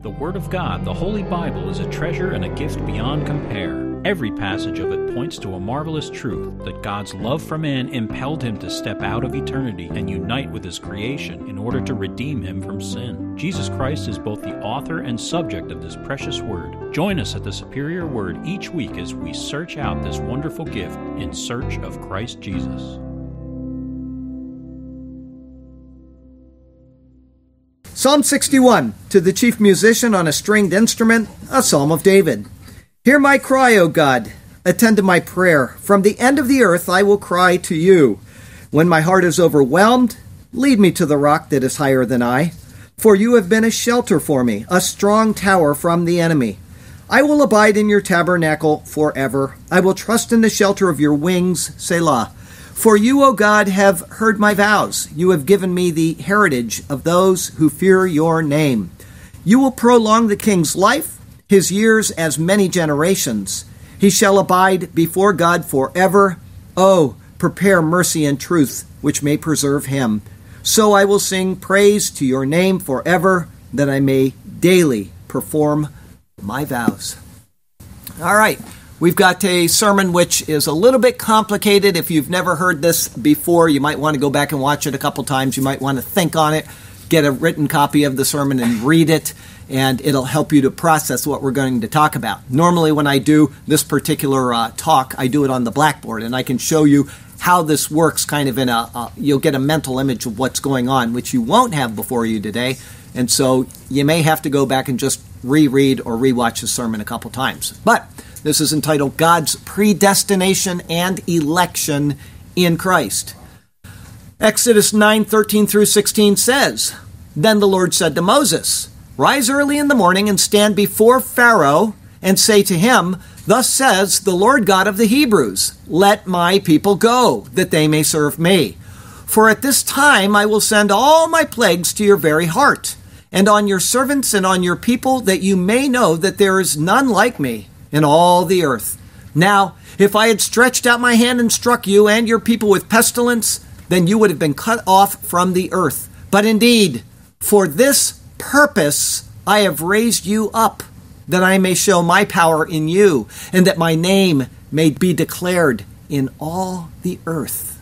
The Word of God, the Holy Bible, is a treasure and a gift beyond compare. Every passage of it points to a marvelous truth that God's love for man impelled him to step out of eternity and unite with his creation in order to redeem him from sin. Jesus Christ is both the author and subject of this precious Word. Join us at the Superior Word each week as we search out this wonderful gift in search of Christ Jesus. Psalm 61, to the chief musician on a stringed instrument, a psalm of David. Hear my cry, O God. Attend to my prayer. From the end of the earth I will cry to you. When my heart is overwhelmed, lead me to the rock that is higher than I. For you have been a shelter for me, a strong tower from the enemy. I will abide in your tabernacle forever. I will trust in the shelter of your wings, Selah. For you, O God, have heard my vows. You have given me the heritage of those who fear your name. You will prolong the king's life, his years as many generations. He shall abide before God forever. Oh, prepare mercy and truth, which may preserve him. So I will sing praise to your name forever, that I may daily perform my vows. All right. We've got a sermon which is a little bit complicated. If you've never heard this before, you might want to go back and watch it a couple times. You might want to think on it, get a written copy of the sermon and read it, and it'll help you to process what we're going to talk about. Normally when I do this particular talk, I do it on the blackboard, and I can show you how this works kind of in you'll get a mental image of what's going on, which you won't have before you today. And so you may have to go back and just reread or rewatch the sermon a couple times. But this is entitled God's Predestination and Election in Christ. Exodus 9:13 through 16 says, Then the Lord said to Moses, Rise early in the morning and stand before Pharaoh and say to him, Thus says the Lord God of the Hebrews, Let my people go, that they may serve me. For at this time I will send all my plagues to your very heart, and on your servants and on your people, that you may know that there is none like me in all the earth. Now, if I had stretched out my hand and struck you and your people with pestilence, then you would have been cut off from the earth. But indeed, for this purpose I have raised you up, that I may show my power in you, and that my name may be declared in all the earth.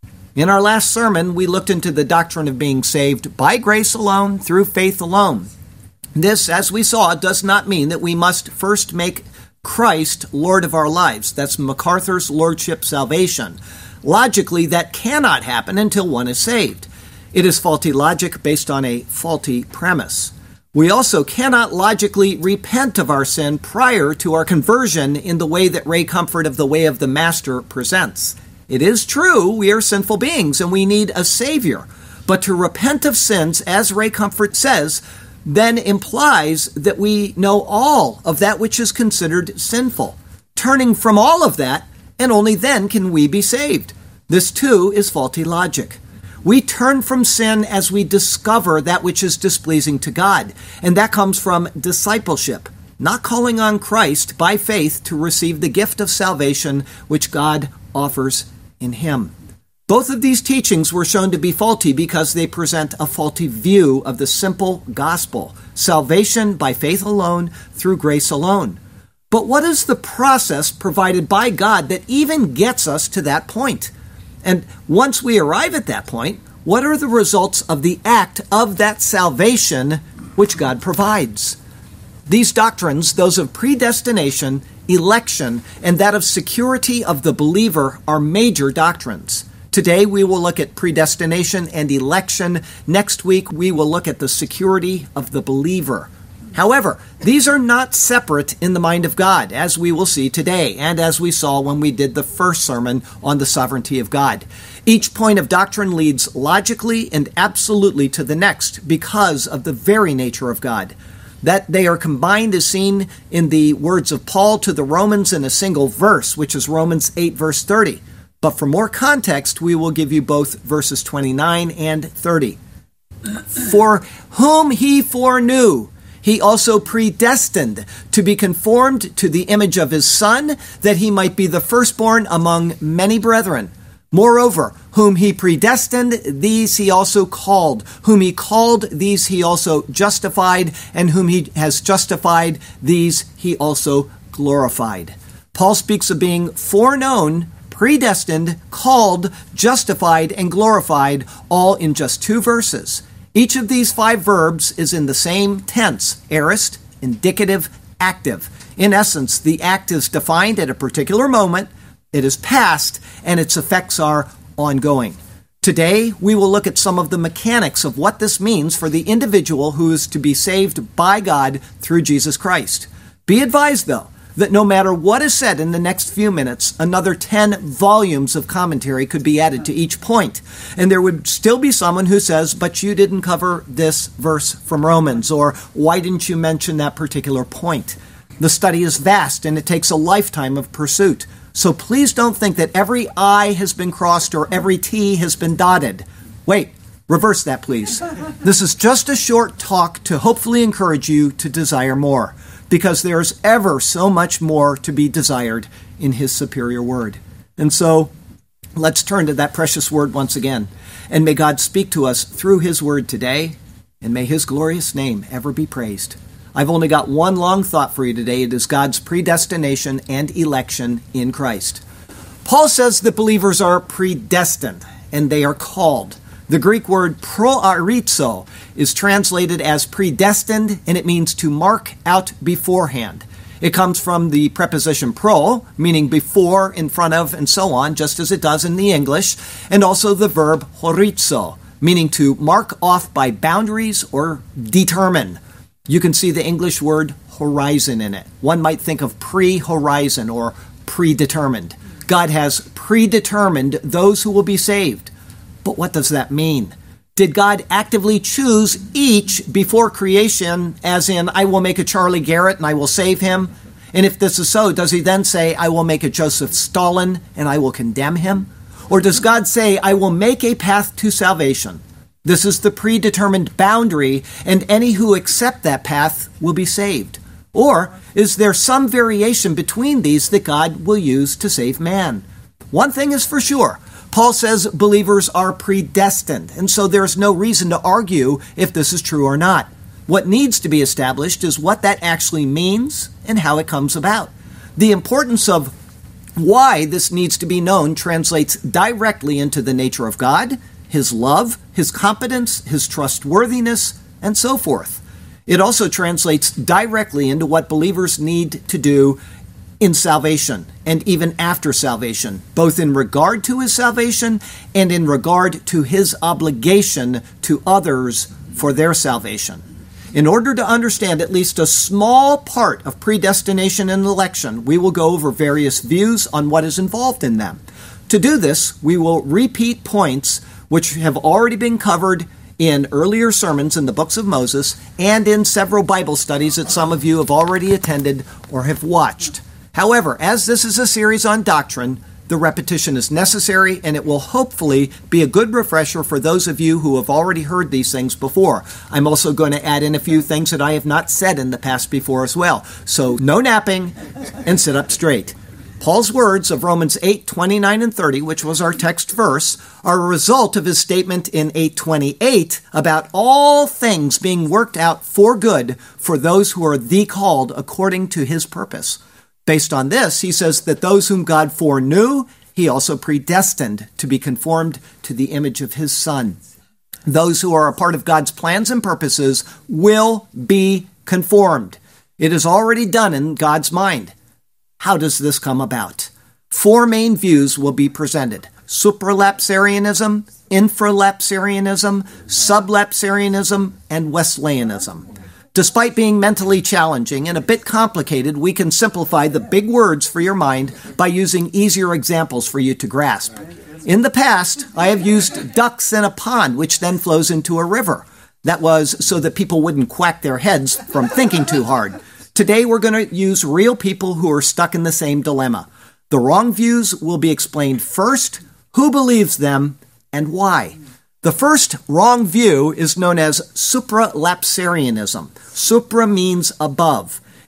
In our last sermon, we looked into the doctrine of being saved by grace alone, through faith alone. This, as we saw, does not mean that we must first make Christ Lord of our lives. That's MacArthur's Lordship Salvation. Logically, that cannot happen until one is saved. It is faulty logic based on a faulty premise. We also cannot logically repent of our sin prior to our conversion in the way that Ray Comfort of the Way of the Master presents. It is true we are sinful beings and we need a Savior, but to repent of sins, as Ray Comfort says, then implies that we know all of that which is considered sinful. Turning from all of that, and only then can we be saved. This too is faulty logic. We turn from sin as we discover that which is displeasing to God, and that comes from discipleship, not calling on Christ by faith to receive the gift of salvation which God offers in Him. Both of these teachings were shown to be faulty because they present a faulty view of the simple gospel, salvation by faith alone, through grace alone. But what is the process provided by God that even gets us to that point? And once we arrive at that point, what are the results of the act of that salvation which God provides? These doctrines, those of predestination, election, and that of security of the believer, are major doctrines. Today we will look at predestination and election. Next week we will look at the security of the believer. However, these are not separate in the mind of God, as we will see today, and as we saw when we did the first sermon on the sovereignty of God. Each point of doctrine leads logically and absolutely to the next because of the very nature of God. That they are combined is seen in the words of Paul to the Romans in a single verse, which is Romans 8, verse 30. But for more context, we will give you both verses 29 and 30. For whom he foreknew, he also predestined to be conformed to the image of his Son, that he might be the firstborn among many brethren. Moreover, whom he predestined, these he also called. Whom he called, these he also justified. And whom he has justified, these he also glorified. Paul speaks of being foreknown, predestined, called, justified, and glorified, all in just 2 verses. Each of these 5 verbs is in the same tense, aorist, indicative, active. In essence, the act is defined at a particular moment, it is past, and its effects are ongoing. Today, we will look at some of the mechanics of what this means for the individual who is to be saved by God through Jesus Christ. Be advised, though, that no matter what is said in the next few minutes, another 10 volumes of commentary could be added to each point. And there would still be someone who says, but you didn't cover this verse from Romans, or why didn't you mention that particular point? The study is vast, and it takes a lifetime of pursuit. So please don't think that every I has been crossed or every T has been dotted. Wait, reverse that, please. This is just a short talk to hopefully encourage you to desire more, because there's ever so much more to be desired in his superior word. And so, let's turn to that precious word once again. And may God speak to us through his word today, and may his glorious name ever be praised. I've only got one long thought for you today. It is God's predestination and election in Christ. Paul says that believers are predestined, and they are called. The Greek word proarizo is translated as predestined, and it means to mark out beforehand. It comes from the preposition pro, meaning before, in front of, and so on, just as it does in the English, and also the verb horizo, meaning to mark off by boundaries or determine. You can see the English word horizon in it. One might think of pre-horizon or predetermined. God has predetermined those who will be saved. But what does that mean? Did God actively choose each before creation, as in, I will make a Charlie Garrett and I will save him? And if this is so, does he then say, I will make a Joseph Stalin and I will condemn him? Or does God say, I will make a path to salvation? This is the predetermined boundary, and any who accept that path will be saved. Or is there some variation between these that God will use to save man? One thing is for sure. Paul says believers are predestined, and so there's no reason to argue if this is true or not. What needs to be established is what that actually means and how it comes about. The importance of why this needs to be known translates directly into the nature of God, his love, his competence, his trustworthiness, and so forth. It also translates directly into what believers need to do in salvation and even after salvation, both in regard to his salvation and in regard to his obligation to others for their salvation. In order to understand at least a small part of predestination and election, we will go over various views on what is involved in them. To do this, we will repeat points which have already been covered in earlier sermons in the books of Moses and in several Bible studies that some of you have already attended or have watched. However, as this is a series on doctrine, the repetition is necessary, and it will hopefully be a good refresher for those of you who have already heard these things before. I'm also going to add in a few things that I have not said in the past before as well. So no napping, and sit up straight. Paul's words of Romans 8:29 and 30, which was our text verse, are a result of his statement in 8:28 about all things being worked out for good for those who are the called according to his purpose. Based on this, he says that those whom God foreknew, he also predestined to be conformed to the image of his Son. Those who are a part of God's plans and purposes will be conformed. It is already done in God's mind. How does this come about? 4 main views will be presented: supralapsarianism, infralapsarianism, sublapsarianism, and Wesleyanism. Despite being mentally challenging and a bit complicated, we can simplify the big words for your mind by using easier examples for you to grasp. In the past, I have used ducks in a pond, which then flows into a river. That was so that people wouldn't quack their heads from thinking too hard. Today, we're going to use real people who are stuck in the same dilemma. The wrong views will be explained first, who believes them, and why. The first wrong view is known as supralapsarianism. Supra means above.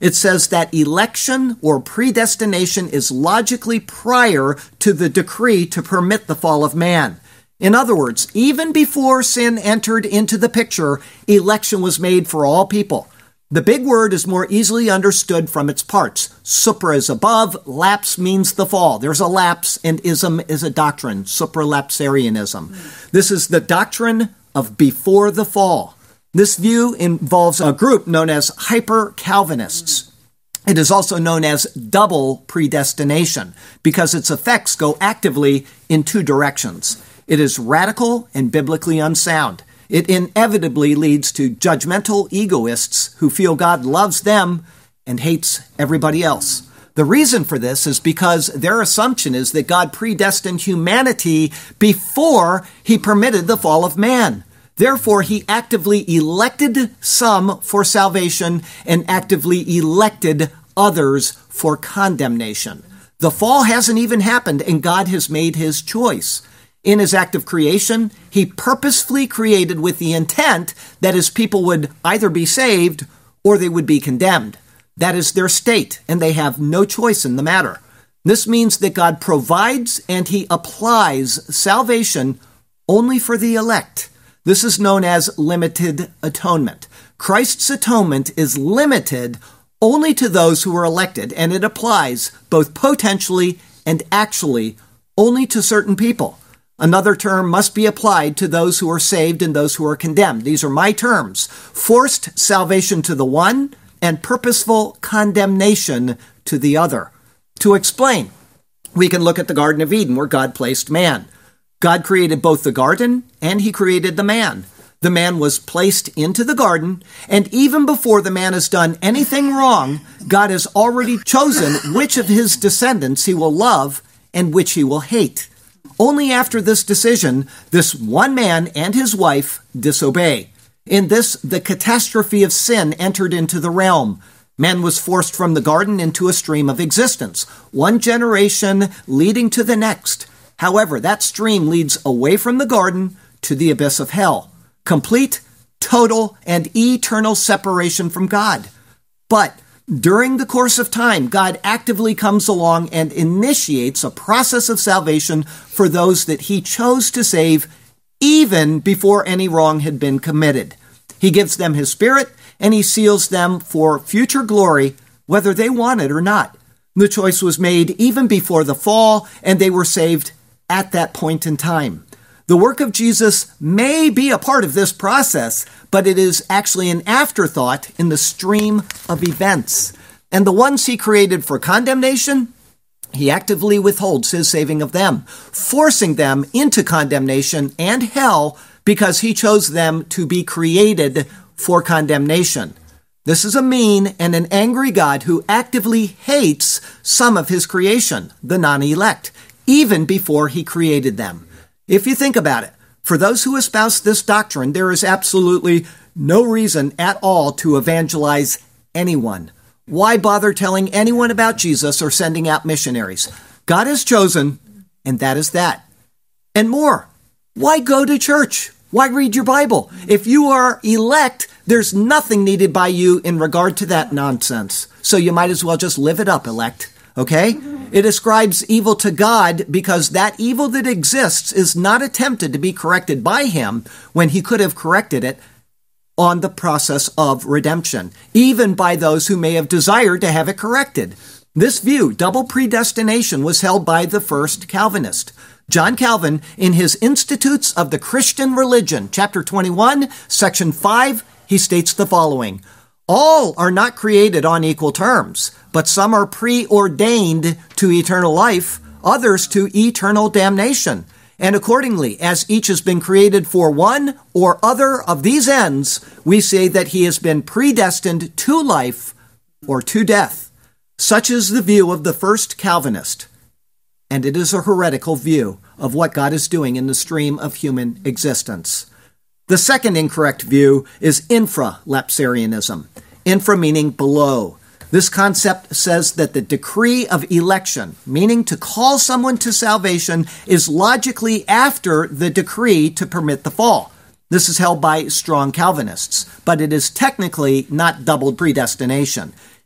It says that election or predestination is logically prior to the decree to permit the fall of man. In other words, even before sin entered into the picture, election was made for all people. The big word is more easily understood from its parts. Supra is above, lapse means the fall. There's a lapse, and ism is a doctrine, supralapsarianism. This is the doctrine of before the fall. This view involves a group known as hyper-Calvinists. It is also known as double predestination because its effects go actively in two directions. It is radical and biblically unsound. It inevitably leads to judgmental egoists who feel God loves them and hates everybody else. The reason for this is because their assumption is that God predestined humanity before he permitted the fall of man. Therefore, he actively elected some for salvation and actively elected others for condemnation. The fall hasn't even happened, and God has made his choice. In his act of creation, he purposefully created with the intent that his people would either be saved or they would be condemned. That is their state, and they have no choice in the matter. This means that God provides and he applies salvation only for the elect. This is known as limited atonement. Christ's atonement is limited only to those who are elected, and it applies both potentially and actually only to certain people. Another term must be applied to those who are saved and those who are condemned. These are my terms. Forced salvation to the one and purposeful condemnation to the other. To explain, we can look at the Garden of Eden where God placed man. God created both the garden and he created the man. The man was placed into the garden, and even before the man has done anything wrong, God has already chosen which of his descendants he will love and which he will hate. Only after this decision, this one man and his wife disobey. In this, the catastrophe of sin entered into the realm. Man was forced from the garden into a stream of existence, one generation leading to the next. However, that stream leads away from the garden to the abyss of hell. Complete, total, and eternal separation from God. But during the course of time, God actively comes along and initiates a process of salvation for those that he chose to save even before any wrong had been committed. He gives them his Spirit, and he seals them for future glory, whether they want it or not. The choice was made even before the fall, and they were saved at that point in time. The work of Jesus may be a part of this process, but it is actually an afterthought in the stream of events. And the ones he created for condemnation, he actively withholds his saving of them, forcing them into condemnation and hell because he chose them to be created for condemnation. This is a mean and an angry God who actively hates some of his creation, the non-elect, even before he created them. If you think about it, for those who espouse this doctrine, there is absolutely no reason at all to evangelize anyone. Why bother telling anyone about Jesus or sending out missionaries? God has chosen, and that is that. And more, why go to church? Why read your Bible? If you are elect, there's nothing needed by you in regard to that nonsense. So you might as well just live it up, elect. Okay? It ascribes evil to God because that evil that exists is not attempted to be corrected by him when he could have corrected it on the process of redemption, even by those who may have desired to have it corrected. This view, double predestination, was held by the first Calvinist. John Calvin, in his Institutes of the Christian Religion, chapter 21, section 5, he states the following: all are not created on equal terms, but some are preordained to eternal life, others to eternal damnation. And accordingly, as each has been created for one or other of these ends, we say that he has been predestined to life or to death. Such is the view of the first Calvinist. And it is a heretical view of what God is doing in the stream of human existence. The second incorrect view is infralapsarianism. Infra meaning below. This concept says that the decree of election, meaning to call someone to salvation, is logically after the decree to permit the fall. This is held by strong Calvinists, but it is technically not double predestination.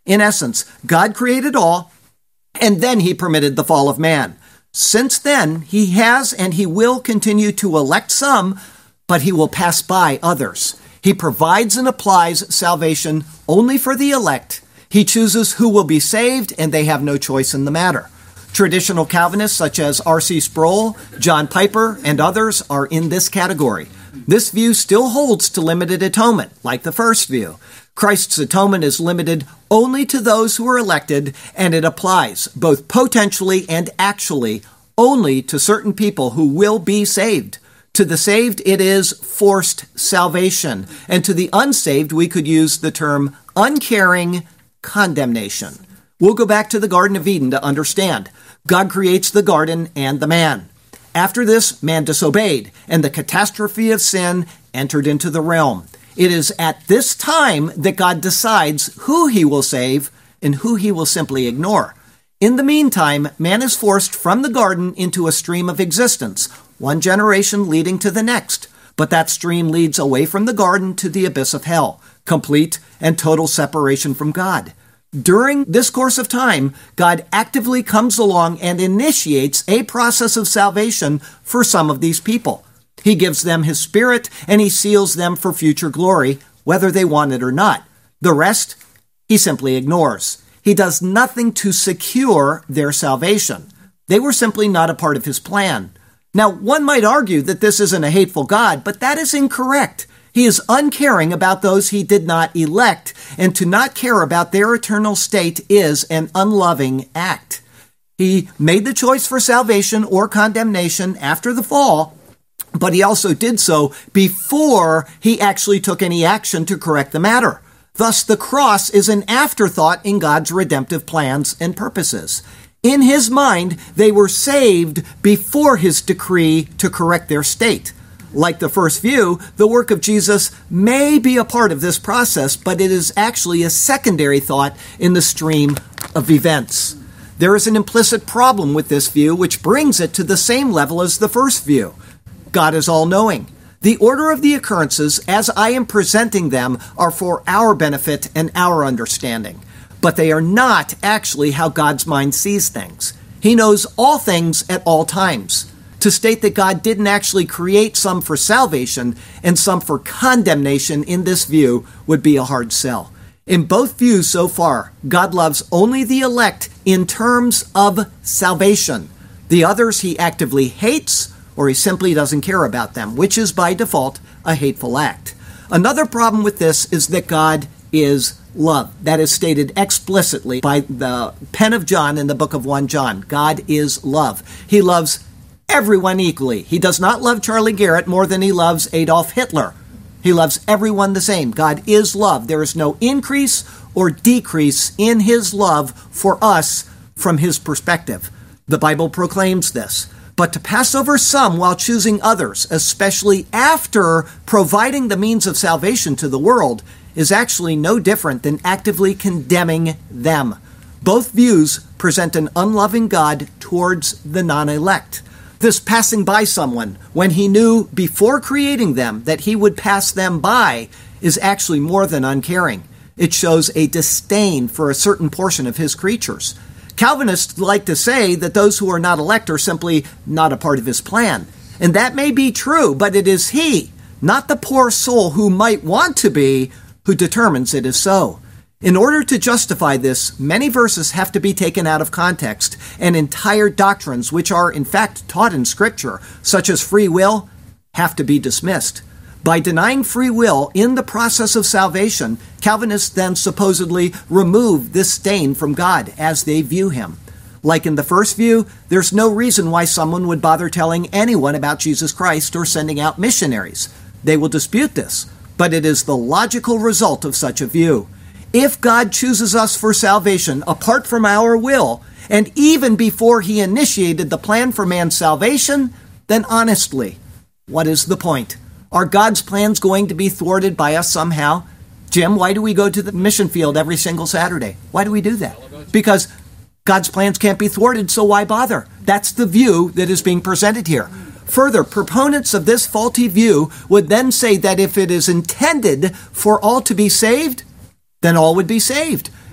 In essence, God created all, and then he permitted the fall of man. Since then, he has and he will continue to elect some, but he will pass by others. He provides and applies salvation only for the elect. He chooses who will be saved, and they have no choice in the matter. Traditional Calvinists such as R.C. Sproul, John Piper, and others are in this category. This view still holds to limited atonement, like the first view. Christ's atonement is limited only to those who are elected, and it applies, both potentially and actually, only to certain people who will be saved. To the saved, it is forced salvation, and to the unsaved, we could use the term uncaring condemnation. We'll go back to the Garden of Eden to understand. God creates the garden and the man. After this, man disobeyed, and the catastrophe of sin entered into the realm. It is at this time that God decides who he will save and who he will simply ignore. In the meantime, man is forced from the garden into a stream of existence, one generation leading to the next. But that stream leads away from the garden to the abyss of hell, complete and total separation from God. During this course of time, God actively comes along and initiates a process of salvation for some of these people. He gives them his Spirit, and he seals them for future glory, whether they want it or not. The rest, he simply ignores. He does nothing to secure their salvation. They were simply not a part of his plan. Now, one might argue that this isn't a hateful God, but that is incorrect. He is uncaring about those he did not elect, and to not care about their eternal state is an unloving act. He made the choice for salvation or condemnation after the fall, but he also did so before he actually took any action to correct the matter. Thus, the cross is an afterthought in God's redemptive plans and purposes. In his mind, they were saved before his decree to correct their state. Like the first view, the work of Jesus may be a part of this process, but it is actually a secondary thought in the stream of events. There is an implicit problem with this view, which brings it to the same level as the first view. God is all-knowing. The order of the occurrences, as I am presenting them, are for our benefit and our understanding. But they are not actually how God's mind sees things. He knows all things at all times. To state that God didn't actually create some for salvation and some for condemnation in this view would be a hard sell. In both views so far, God loves only the elect in terms of salvation. The others he actively hates, or he simply doesn't care about them, which is by default a hateful act. Another problem with this is that God is love. That is stated explicitly by the pen of John in the book of 1 John. God is love. He loves everyone equally. He does not love Charlie Garrett more than he loves Adolf Hitler. He loves everyone the same. God is love. There is no increase or decrease in his love for us from his perspective. The Bible proclaims this. But to pass over some while choosing others, especially after providing the means of salvation to the world, is actually no different than actively condemning them. Both views present an unloving God towards the non-elect. This passing by someone when he knew before creating them that he would pass them by is actually more than uncaring. It shows a disdain for a certain portion of his creatures. Calvinists like to say that those who are not elect are simply not a part of his plan. And that may be true, but it is he, not the poor soul who might want to be, who determines it is so. In order to justify this, many verses have to be taken out of context, and entire doctrines which are in fact taught in Scripture, such as free will, have to be dismissed. By denying free will in the process of salvation, Calvinists then supposedly remove this stain from God as they view him. Like in the first view, there's no reason why someone would bother telling anyone about Jesus Christ or sending out missionaries. They will dispute this, but it is the logical result of such a view. If God chooses us for salvation apart from our will, and even before he initiated the plan for man's salvation, then honestly, what is the point? Are God's plans going to be thwarted by us somehow? Jim, why do we go to the mission field every single Saturday? Why do we do that? Because God's plans can't be thwarted, so why bother? That's the view that is being presented here. Further, proponents of this faulty view would then say that if it is intended for all to be saved, then all would be saved.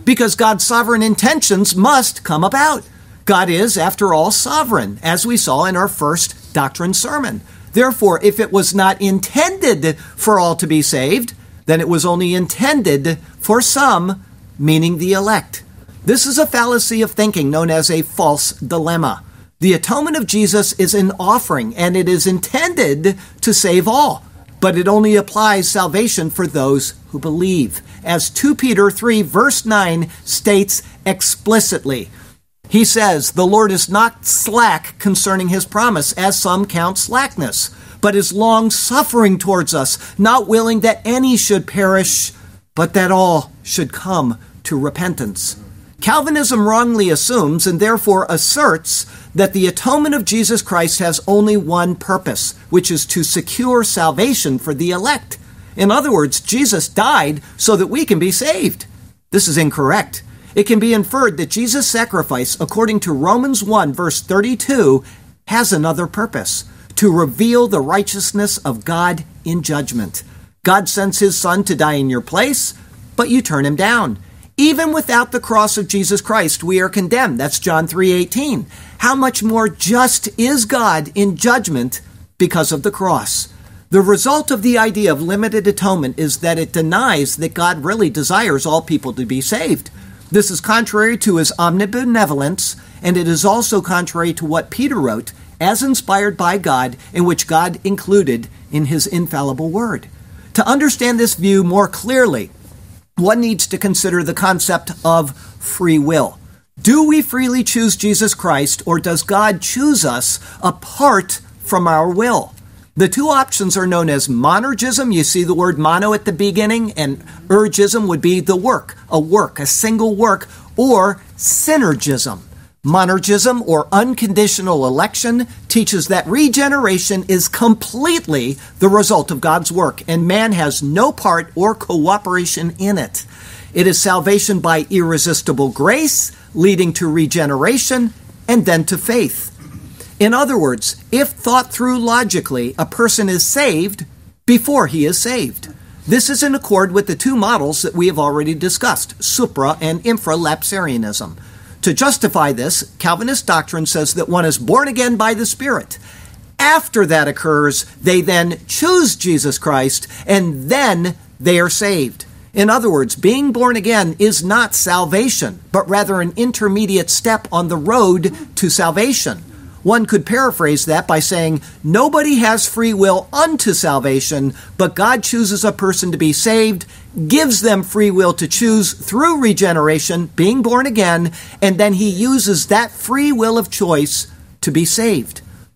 because God's sovereign intentions must come about. God is, after all, sovereign, as we saw in our first doctrine sermon. Therefore, if it was not intended for all to be saved, then it was only intended for some, meaning the elect. This is a fallacy of thinking known as a false dilemma. The atonement of Jesus is an offering, and it is intended to save all, but it only applies salvation for those who believe, as 2 Peter 3 verse 9 states explicitly. He says, "The Lord is not slack concerning his promise, as some count slackness, but is long-suffering towards us, not willing that any should perish, but that all should come to repentance." Calvinism wrongly assumes and therefore asserts that the atonement of Jesus Christ has only one purpose, which is to secure salvation for the elect. In other words, Jesus died so that we can be saved. This is incorrect. It can be inferred that Jesus' sacrifice, according to Romans 1, verse 32, has another purpose: to reveal the righteousness of God in judgment. God sends his Son to die in your place, but you turn him down. Even without the cross of Jesus Christ, we are condemned. That's John 3:18. How much more just is God in judgment because of the cross? The result of the idea of limited atonement is that it denies that God really desires all people to be saved. This is contrary to his omnibenevolence, and it is also contrary to what Peter wrote, as inspired by God, in which God included in his infallible word. To understand this view more clearly, one needs to consider the concept of free will. Do we freely choose Jesus Christ, or does God choose us apart from our will? The two options are known as monergism. You see the word mono at the beginning, and ergism would be the work, a single work, or synergism. Monergism, or unconditional election, teaches that regeneration is completely the result of God's work, and man has no part or cooperation in it. It is salvation by irresistible grace, leading to regeneration, and then to faith. In other words, if thought through logically, a person is saved before he is saved. This is in accord with the two models that we have already discussed, supra and infralapsarianism. To justify this, Calvinist doctrine says that one is born again by the Spirit. After that occurs, they then choose Jesus Christ, and then they are saved. In other words, being born again is not salvation, but rather an intermediate step on the road to salvation. One could paraphrase that by saying, nobody has free will unto salvation, but God chooses a person to be saved, gives them free will to choose through regeneration, being born again, and then he uses that free will of choice to be saved.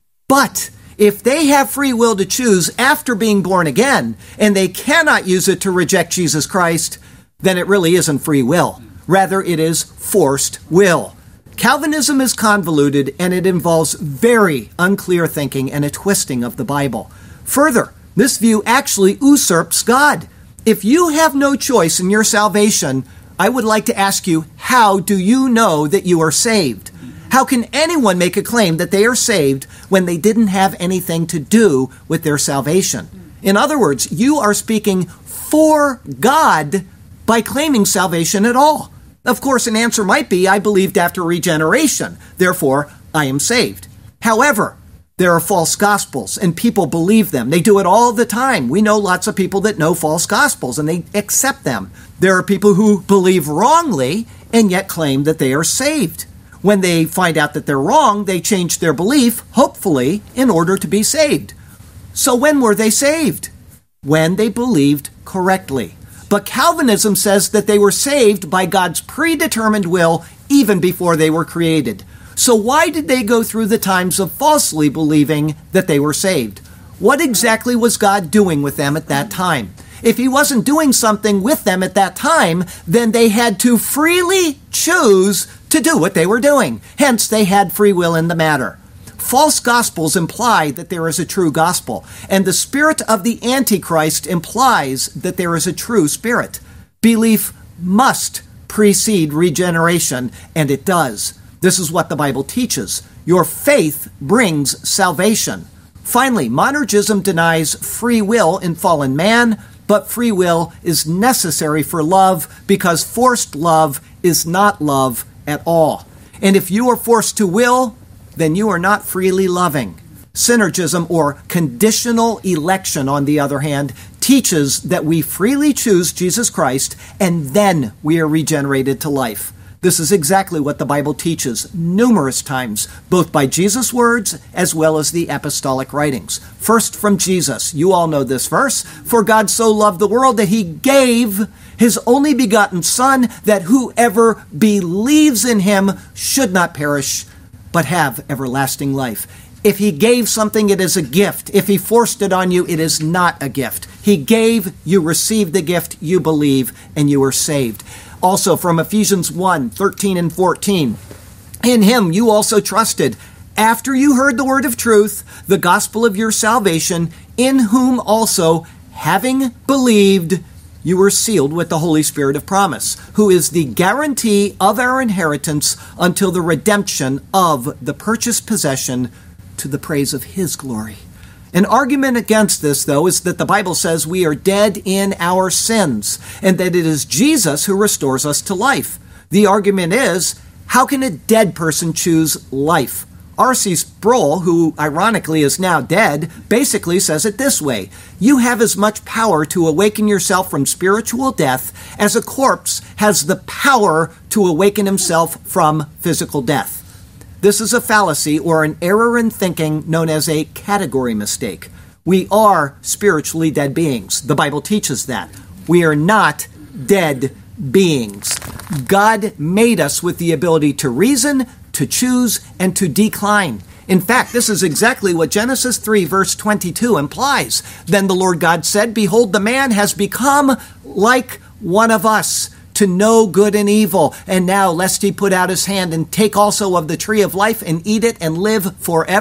But if they have free will to choose after being born again, and they cannot use it to reject Jesus Christ, then it really isn't free will. Rather, it is forced will. Calvinism is convoluted, and it involves very unclear thinking and a twisting of the Bible. Further, this view actually usurps God. If you have no choice in your salvation, I would like to ask you, how do you know that you are saved? How can anyone make a claim that they are saved when they didn't have anything to do with their salvation? In other words, you are speaking for God by claiming salvation at all. Of course, an answer might be, I believed after regeneration, therefore I am saved. However, there are false gospels, and people believe them. They do it all the time. We know lots of people that know false gospels, and they accept them. There are people who believe wrongly, and yet claim that they are saved. When they find out that they're wrong, they change their belief, hopefully, in order to be saved. So when were they saved? When they believed correctly. But Calvinism says that they were saved by God's predetermined will even before they were created. So why did they go through the times of falsely believing that they were saved? What exactly was God doing with them at that time? If he wasn't doing something with them at that time, then they had to freely choose to do what they were doing. Hence, they had free will in the matter. False gospels imply that there is a true gospel, and the spirit of the Antichrist implies that there is a true spirit. Belief must precede regeneration, and it does. This is what the Bible teaches. Your faith brings salvation. Finally, monergism denies free will in fallen man, but free will is necessary for love because forced love is not love at all. And if you are forced to will, then you are not freely loving. Synergism, or conditional election, on the other hand, teaches that we freely choose Jesus Christ and then we are regenerated to life. This is exactly what the Bible teaches numerous times, both by Jesus' words as well as the apostolic writings. First, from Jesus. You all know this verse. For God so loved the world that he gave his only begotten Son, that whoever believes in him should not perish, but have everlasting life. If he gave something, it is a gift. If he forced it on you, it is not a gift. He gave, you received the gift, you believe, and you are saved. Also from Ephesians 1:13 and 14. In him you also trusted, after you heard the word of truth, the gospel of your salvation, in whom also, having believed, you were sealed with the Holy Spirit of promise, who is the guarantee of our inheritance until the redemption of the purchased possession, to the praise of his glory. An argument against this, though, is that the Bible says we are dead in our sins, and that it is Jesus who restores us to life. The argument is, how can a dead person choose life? R.C. Sproul, who ironically is now dead, basically says it this way: you have as much power to awaken yourself from spiritual death as a corpse has the power to awaken himself from physical death. This is a fallacy, or an error in thinking, known as a category mistake. We are spiritually dead beings. The Bible teaches that. We are not dead beings. God made us with the ability to reason, to choose, and to decline. In fact, this is exactly what Genesis 3 verse 22 implies. Then the Lord God said, behold, the man has become like one of us, to know good and evil. And now, lest he put out his hand and take also of the tree of life and eat it and live forever, ...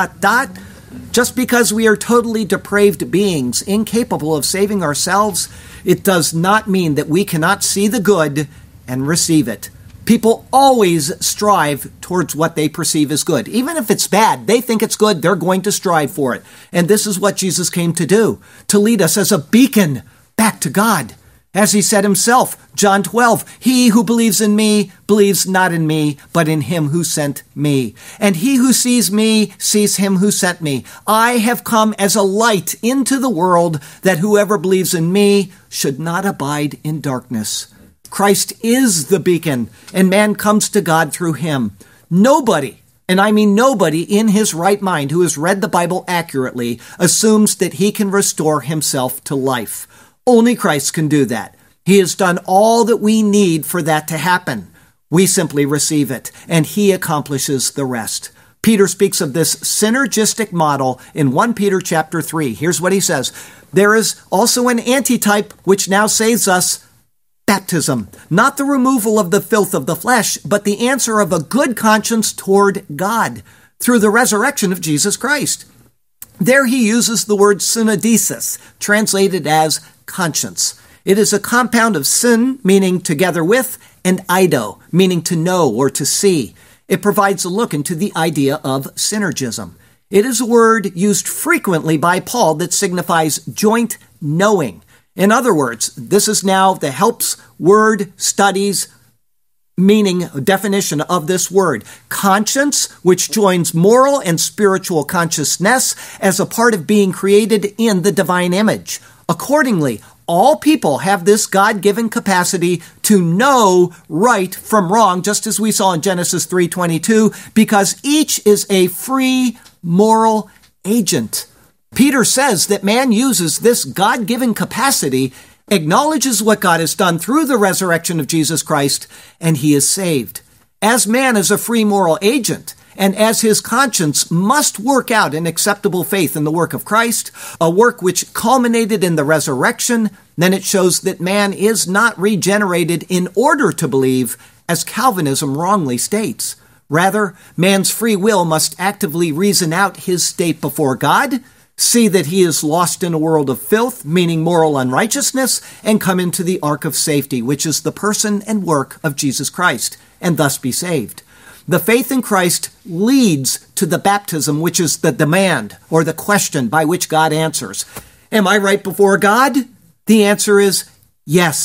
Just because we are totally depraved beings, incapable of saving ourselves, it does not mean that we cannot see the good and receive it. People always strive towards what they perceive as good. Even if it's bad, they think it's good, they're going to strive for it. And this is what Jesus came to do, to lead us as a beacon back to God. As he said himself, John 12, he who believes in me believes not in me, but in him who sent me. And he who sees me sees him who sent me. I have come as a light into the world, that whoever believes in me should not abide in darkness. Christ is the beacon, and man comes to God through him. Nobody, and I mean nobody in his right mind who has read the Bible accurately, assumes that he can restore himself to life. Only Christ can do that. He has done all that we need for that to happen. We simply receive it, and he accomplishes the rest. Peter speaks of this synergistic model in 1 Peter chapter 3. Here's what he says. There is also an antitype which now saves us, baptism, not the removal of the filth of the flesh, but the answer of a good conscience toward God through the resurrection of Jesus Christ. There he uses the word synodesis, translated as conscience. It is a compound of syn, meaning together with, and eido, meaning to know or to see. It provides a look into the idea of synergism. It is a word used frequently by Paul that signifies joint knowing. In other words, this is now the Helps Word Studies meaning, definition of this word. Conscience, which joins moral and spiritual consciousness as a part of being created in the divine image. Accordingly, all people have this God-given capacity to know right from wrong, just as we saw in Genesis 3:22, because each is a free moral agent. Peter says that man uses this God-given capacity, acknowledges what God has done through the resurrection of Jesus Christ, and he is saved. As man is a free moral agent, and as his conscience must work out an acceptable faith in the work of Christ, a work which culminated in the resurrection, then it shows that man is not regenerated in order to believe, as Calvinism wrongly states. Rather, man's free will must actively reason out his state before God, see that he is lost in a world of filth, meaning moral unrighteousness, and come into the ark of safety, which is the person and work of Jesus Christ, and thus be saved. The faith in Christ leads to the baptism, which is the demand or the question by which God answers. Am I right before God? The answer is yes.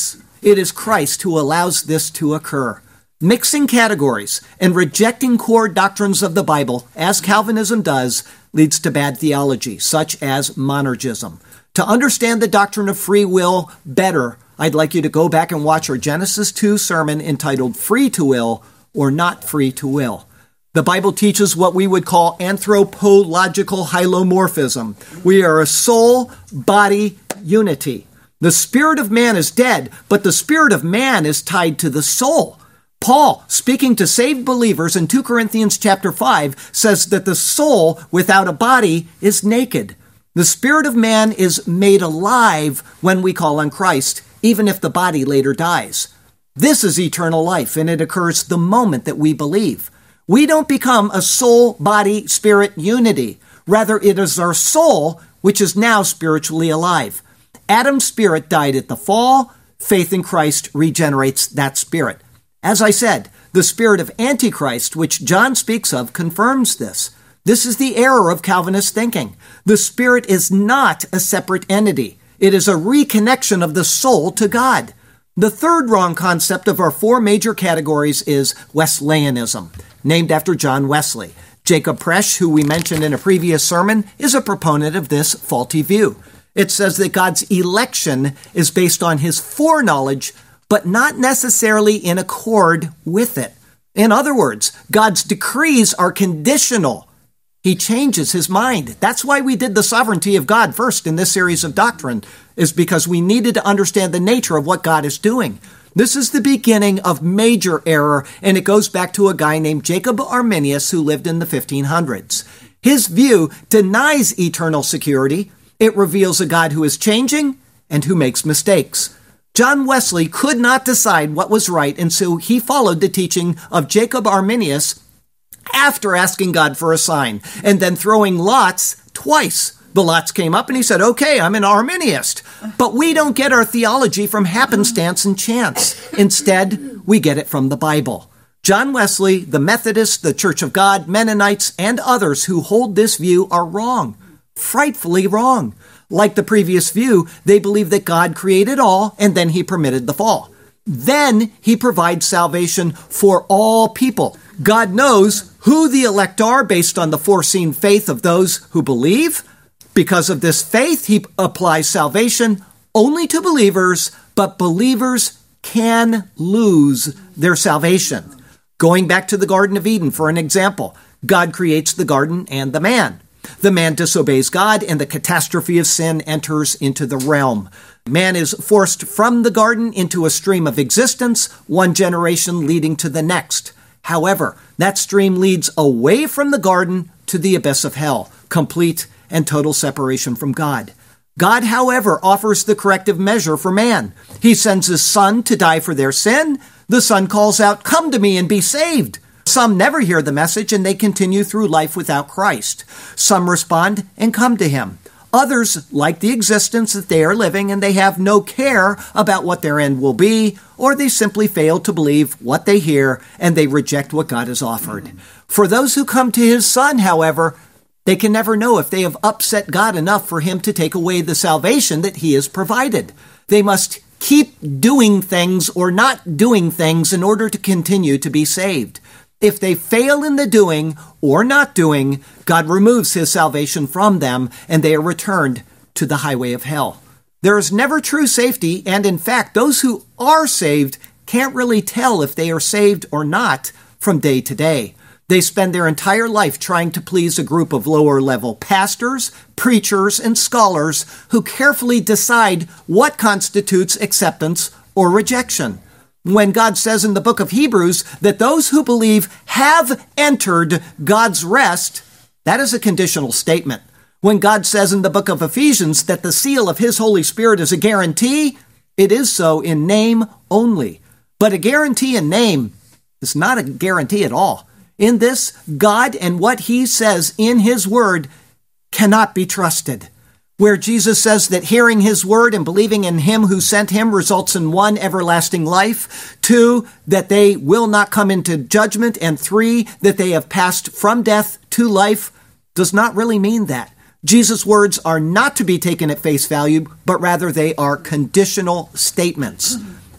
It is Christ who allows this to occur. Mixing categories and rejecting core doctrines of the Bible, as Calvinism does, leads to bad theology, such as monergism. To understand the doctrine of free will better, I'd like you to go back and watch our Genesis 2 sermon entitled Free to Will or Not Free to Will. The Bible teaches what we would call anthropological hylomorphism. We are a soul-body unity. The spirit of man is dead, but the spirit of man is tied to the soul. Paul, speaking to saved believers in 2 Corinthians chapter 5, says that the soul without a body is naked. The spirit of man is made alive when we call on Christ, even if the body later dies. This is eternal life, and it occurs the moment that we believe. We don't become a soul-body-spirit unity. Rather, it is our soul which is now spiritually alive. Adam's spirit died at the fall. Faith in Christ regenerates that spirit. As I said, the spirit of Antichrist, which John speaks of, confirms this. This is the error of Calvinist thinking. The spirit is not a separate entity. It is a reconnection of the soul to God. The third wrong concept of our four major categories is Wesleyanism, named after John Wesley. Jacob Presch, who we mentioned in a previous sermon, is a proponent of this faulty view. It says that God's election is based on his foreknowledge, but not necessarily in accord with it. In other words, God's decrees are conditional. He changes his mind. That's why we did the sovereignty of God first in this series of doctrine, is because we needed to understand the nature of what God is doing. This is the beginning of major error, and it goes back to a guy named Jacob Arminius who lived in the 1500s. His view denies eternal security. It reveals a God who is changing and who makes mistakes. John Wesley could not decide what was right, and so he followed the teaching of Jacob Arminius after asking God for a sign, and then throwing lots twice. The lots came up, and he said, okay, I'm an Arminianist. But we don't get our theology from happenstance and chance. Instead, we get it from the Bible. John Wesley, the Methodists, the Church of God, Mennonites, and others who hold this view are wrong, frightfully wrong. Like the previous view, they believe that God created all, and then he permitted the fall. Then he provides salvation for all people. God knows who the elect are based on the foreseen faith of those who believe. Because of this faith, he applies salvation only to believers, but believers can lose their salvation. Going back to the Garden of Eden for an example, God creates the garden and the man. The man disobeys God, and the catastrophe of sin enters into the realm. Man is forced from the garden into a stream of existence, one generation leading to the next. However, that stream leads away from the garden to the abyss of hell, complete and total separation from God. God, however, offers the corrective measure for man. He sends his Son to die for their sin. The Son calls out, "Come to me and be saved." Some never hear the message, and they continue through life without Christ. Some respond and come to him. Others like the existence that they are living, and they have no care about what their end will be, or they simply fail to believe what they hear, and they reject what God has offered. For those who come to his Son, however, they can never know if they have upset God enough for him to take away the salvation that he has provided. They must keep doing things or not doing things in order to continue to be saved. If they fail in the doing or not doing, God removes his salvation from them, and they are returned to the highway of hell. There is never true safety, and in fact, those who are saved can't really tell if they are saved or not from day to day. They spend their entire life trying to please a group of lower-level pastors, preachers, and scholars who carefully decide what constitutes acceptance or rejection. When God says in the book of Hebrews that those who believe have entered God's rest, that is a conditional statement. When God says in the book of Ephesians that the seal of his Holy Spirit is a guarantee, it is so in name only. But a guarantee in name is not a guarantee at all. In this, God and what he says in his word cannot be trusted. Where Jesus says that hearing his word and believing in him who sent him results in 1, everlasting life, 2, that they will not come into judgment, and 3, that they have passed from death to life, does not really mean that. Jesus' words are not to be taken at face value, but rather they are conditional statements.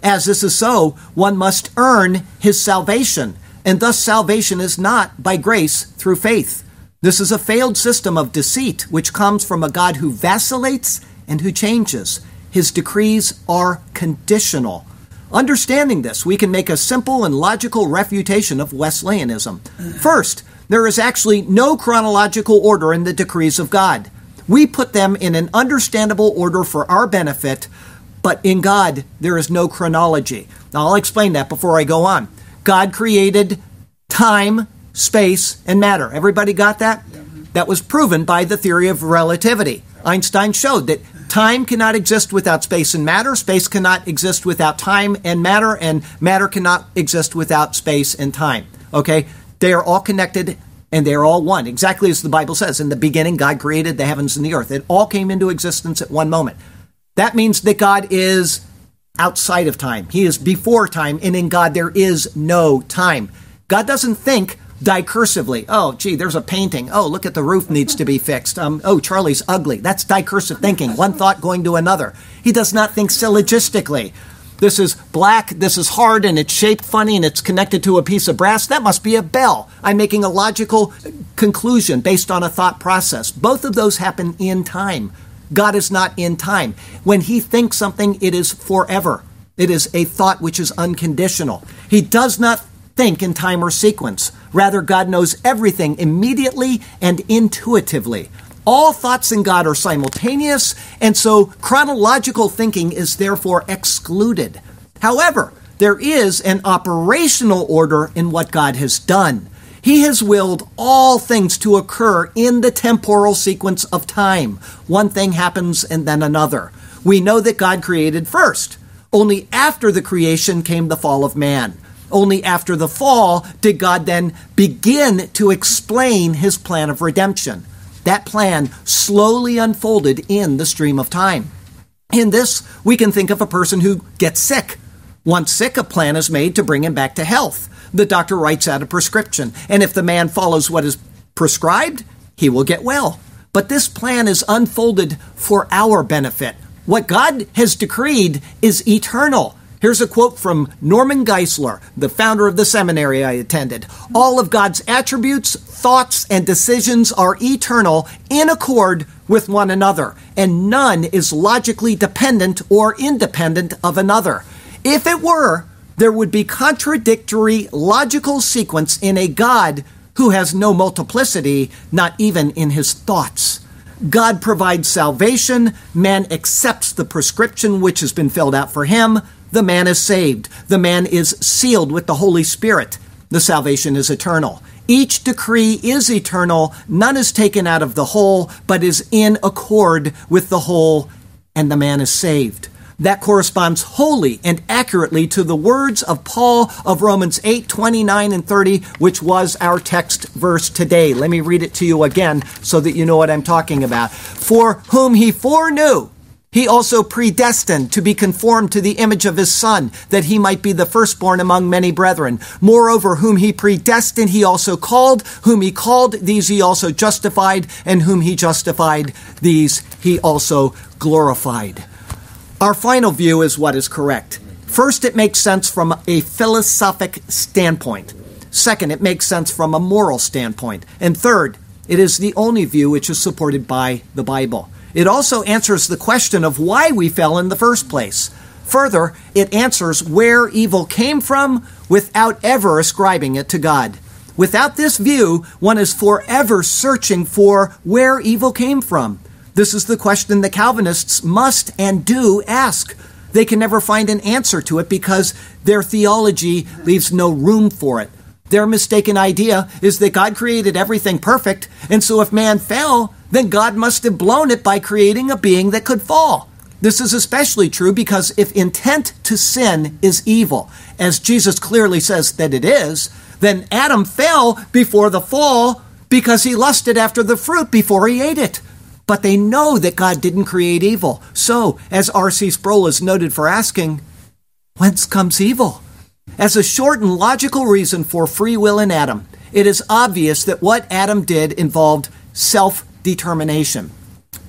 As this is so, one must earn his salvation, and thus salvation is not by grace through faith. This is a failed system of deceit, which comes from a God who vacillates and who changes. His decrees are conditional. Understanding this, we can make a simple and logical refutation of Wesleyanism. First, there is actually no chronological order in the decrees of God. We put them in an understandable order for our benefit, but in God, there is no chronology. Now, I'll explain that before I go on. God created time, space, and matter. Everybody got that? That was proven by the theory of relativity. Einstein showed that time cannot exist without space and space cannot exist without time and matter cannot exist without space and time. Okay? They are all connected and they are all one. Exactly as the Bible says, in the beginning, God created the heavens and the earth. It all came into existence at one moment. That means that God is outside of time. He is before time, and in God there is no time. God doesn't think dicursively. Oh, gee, there's a painting. Oh, look at the roof needs to be fixed. Oh, Charlie's ugly. That's dicursive thinking, one thought going to another. He does not think syllogistically. This is black, this is hard, and it's shaped funny, and it's connected to a piece of brass. That must be a bell. I'm making a logical conclusion based on a thought process. Both of those happen in time. God is not in time. When he thinks something, it is forever. It is a thought which is unconditional. He does not think in time or sequence. Rather, God knows everything immediately and intuitively. All thoughts in God are simultaneous, and so chronological thinking is therefore excluded. However, there is an operational order in what God has done. He has willed all things to occur in the temporal sequence of time. One thing happens and then another. We know that God created first. Only after the creation came the fall of man. Only after the fall did God then begin to explain his plan of redemption. That plan slowly unfolded in the stream of time. In this, we can think of a person who gets sick. Once sick, a plan is made to bring him back to health. The doctor writes out a prescription, and if the man follows what is prescribed, he will get well. But this plan is unfolded for our benefit. What God has decreed is eternal. Here's a quote from Norman Geisler, the founder of the seminary I attended. All of God's attributes, thoughts, and decisions are eternal in accord with one another, and none is logically dependent or independent of another. If it were, there would be contradictory logical sequence in a God who has no multiplicity, not even in his thoughts. God provides salvation, man accepts the prescription which has been filled out for him, the man is saved, the man is sealed with the Holy Spirit, the salvation is eternal. Each decree is eternal, none is taken out of the whole, but is in accord with the whole, and the man is saved. That corresponds wholly and accurately to the words of Paul of Romans 8:29 and 30, which was our text verse today. Let me read it to you again so that you know what I'm talking about. For whom he foreknew, he also predestined to be conformed to the image of his Son, that he might be the firstborn among many brethren. Moreover, whom he predestined, he also called. Whom he called, these he also justified. And whom he justified, these he also glorified. Our final view is what is correct. First, it makes sense from a philosophic standpoint. Second, it makes sense from a moral standpoint. And third, it is the only view which is supported by the Bible. It also answers the question of why we fell in the first place. Further, it answers where evil came from without ever ascribing it to God. Without this view, one is forever searching for where evil came from. This is the question the Calvinists must and do ask. They can never find an answer to it because their theology leaves no room for it. Their mistaken idea is that God created everything perfect, and so if man fell, then God must have blown it by creating a being that could fall. This is especially true because if intent to sin is evil, as Jesus clearly says that it is, then Adam fell before the fall because he lusted after the fruit before he ate it. But they know that God didn't create evil. So, as R.C. Sproul is noted for asking, whence comes evil? As a short and logical reason for free will in Adam, it is obvious that what Adam did involved self-determination.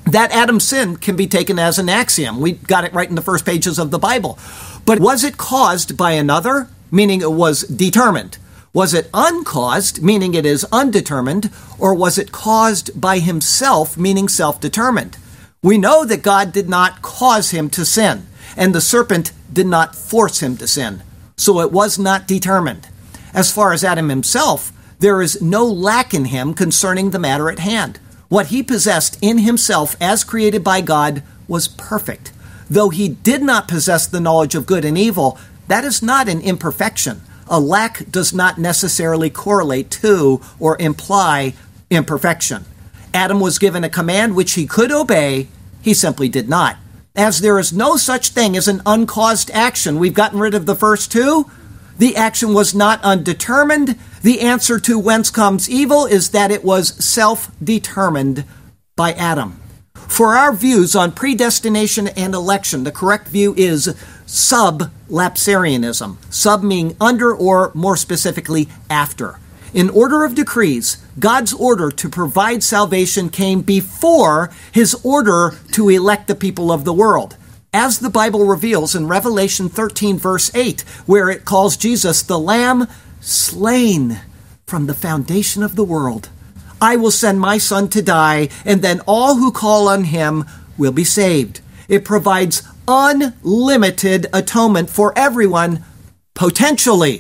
That Adam's sin can be taken as an axiom. We got it right in the first pages of the Bible. But was it caused by another, meaning it was determined? Was it uncaused, meaning it is undetermined? Or was it caused by himself, meaning self-determined? We know that God did not cause him to sin, and the serpent did not force him to sin. So it was not determined. As far as Adam himself, there is no lack in him concerning the matter at hand. What he possessed in himself as created by God was perfect. Though he did not possess the knowledge of good and evil, that is not an imperfection. A lack does not necessarily correlate to or imply imperfection. Adam was given a command which he could obey, he simply did not. As there is no such thing as an uncaused action, we've gotten rid of the first two. The action was not undetermined. The answer to whence comes evil is that it was self-determined by Adam. For our views on predestination and election, the correct view is sub-lapsarianism. Sub meaning under, or more specifically, after. In order of decrees, God's order to provide salvation came before his order to elect the people of the world. As the Bible reveals in Revelation 13, verse 8, where it calls Jesus the Lamb slain from the foundation of the world. I will send my son to die, and then all who call on him will be saved. It provides unlimited atonement for everyone, potentially,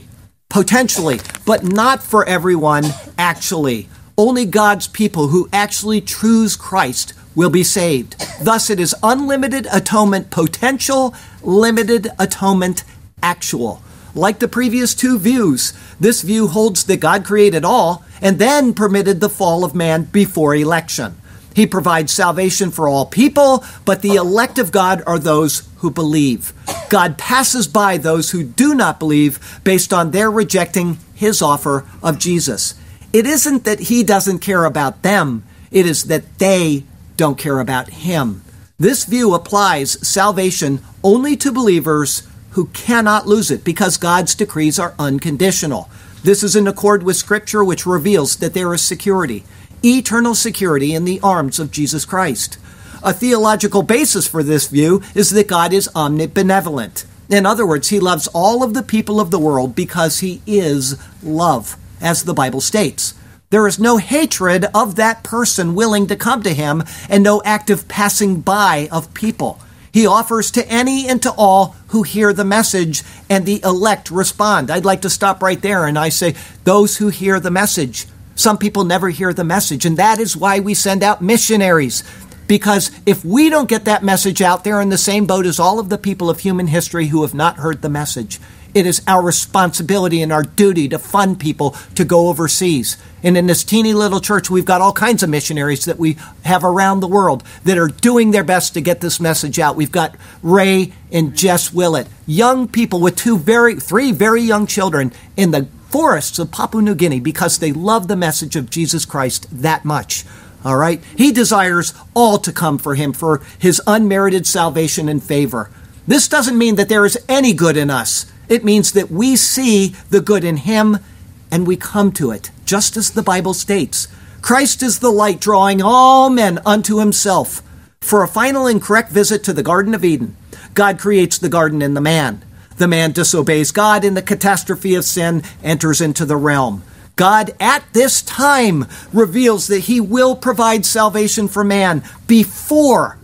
but not for everyone, actually. Only God's people who actually choose Christ will be saved. Thus, it is unlimited atonement potential, limited atonement actual. Like the previous two views, this view holds that God created all and then permitted the fall of man before election. He provides salvation for all people, but the elect of God are those who believe. God passes by those who do not believe based on their rejecting his offer of Jesus. It isn't that he doesn't care about them, it is that they don't care about him. This view applies salvation only to believers who cannot lose it because God's decrees are unconditional. This is in accord with Scripture, which reveals that there is security, eternal security in the arms of Jesus Christ. A theological basis for this view is that God is omnibenevolent. In other words, he loves all of the people of the world because he is love, as the Bible states. There is no hatred of that person willing to come to him and no active passing by of people. He offers to any and to all who hear the message, and the elect respond. I'd like to stop right there and I say, those who hear the message. Some people never hear the message, and that is why we send out missionaries. Because if we don't get that message out there in the same boat as all of the people of human history who have not heard the message, it is our responsibility and our duty to fund people to go overseas. And in this teeny little church, we've got all kinds of missionaries that we have around the world that are doing their best to get this message out. We've got Ray and Jess Willett, young people with three very young children in the forests of Papua New Guinea because they love the message of Jesus Christ that much. All right? He desires all to come for him for his unmerited salvation and favor. This doesn't mean that there is any good in us. It means that we see the good in him and we come to it, just as the Bible states. Christ is the light drawing all men unto himself. For a final and correct visit to the Garden of Eden, God creates the garden in the man. The man disobeys God, and the catastrophe of sin enters into the realm. God, at this time, reveals that he will provide salvation for man before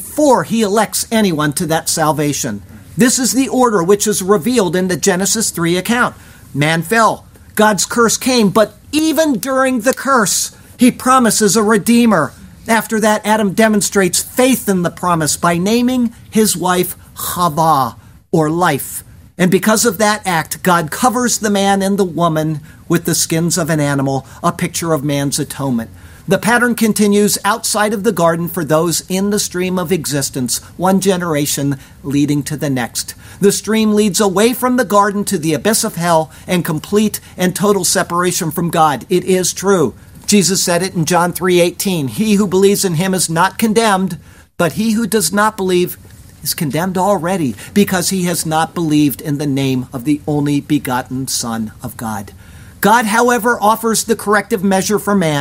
he elects anyone to that salvation. This is the order which is revealed in the Genesis 3 account. Man fell. God's curse came, but even during the curse, he promises a redeemer. After that, Adam demonstrates faith in the promise by naming his wife Chava, or life. And because of that act, God covers the man and the woman with the skins of an animal, a picture of man's atonement. The pattern continues outside of the garden for those in the stream of existence, one generation leading to the next. The stream leads away from the garden to the abyss of hell and complete and total separation from God. It is true. Jesus said it in John 3:18. He who believes in him is not condemned, but he who does not believe is condemned already because he has not believed in the name of the only begotten Son of God. God, however, offers the corrective measure for man.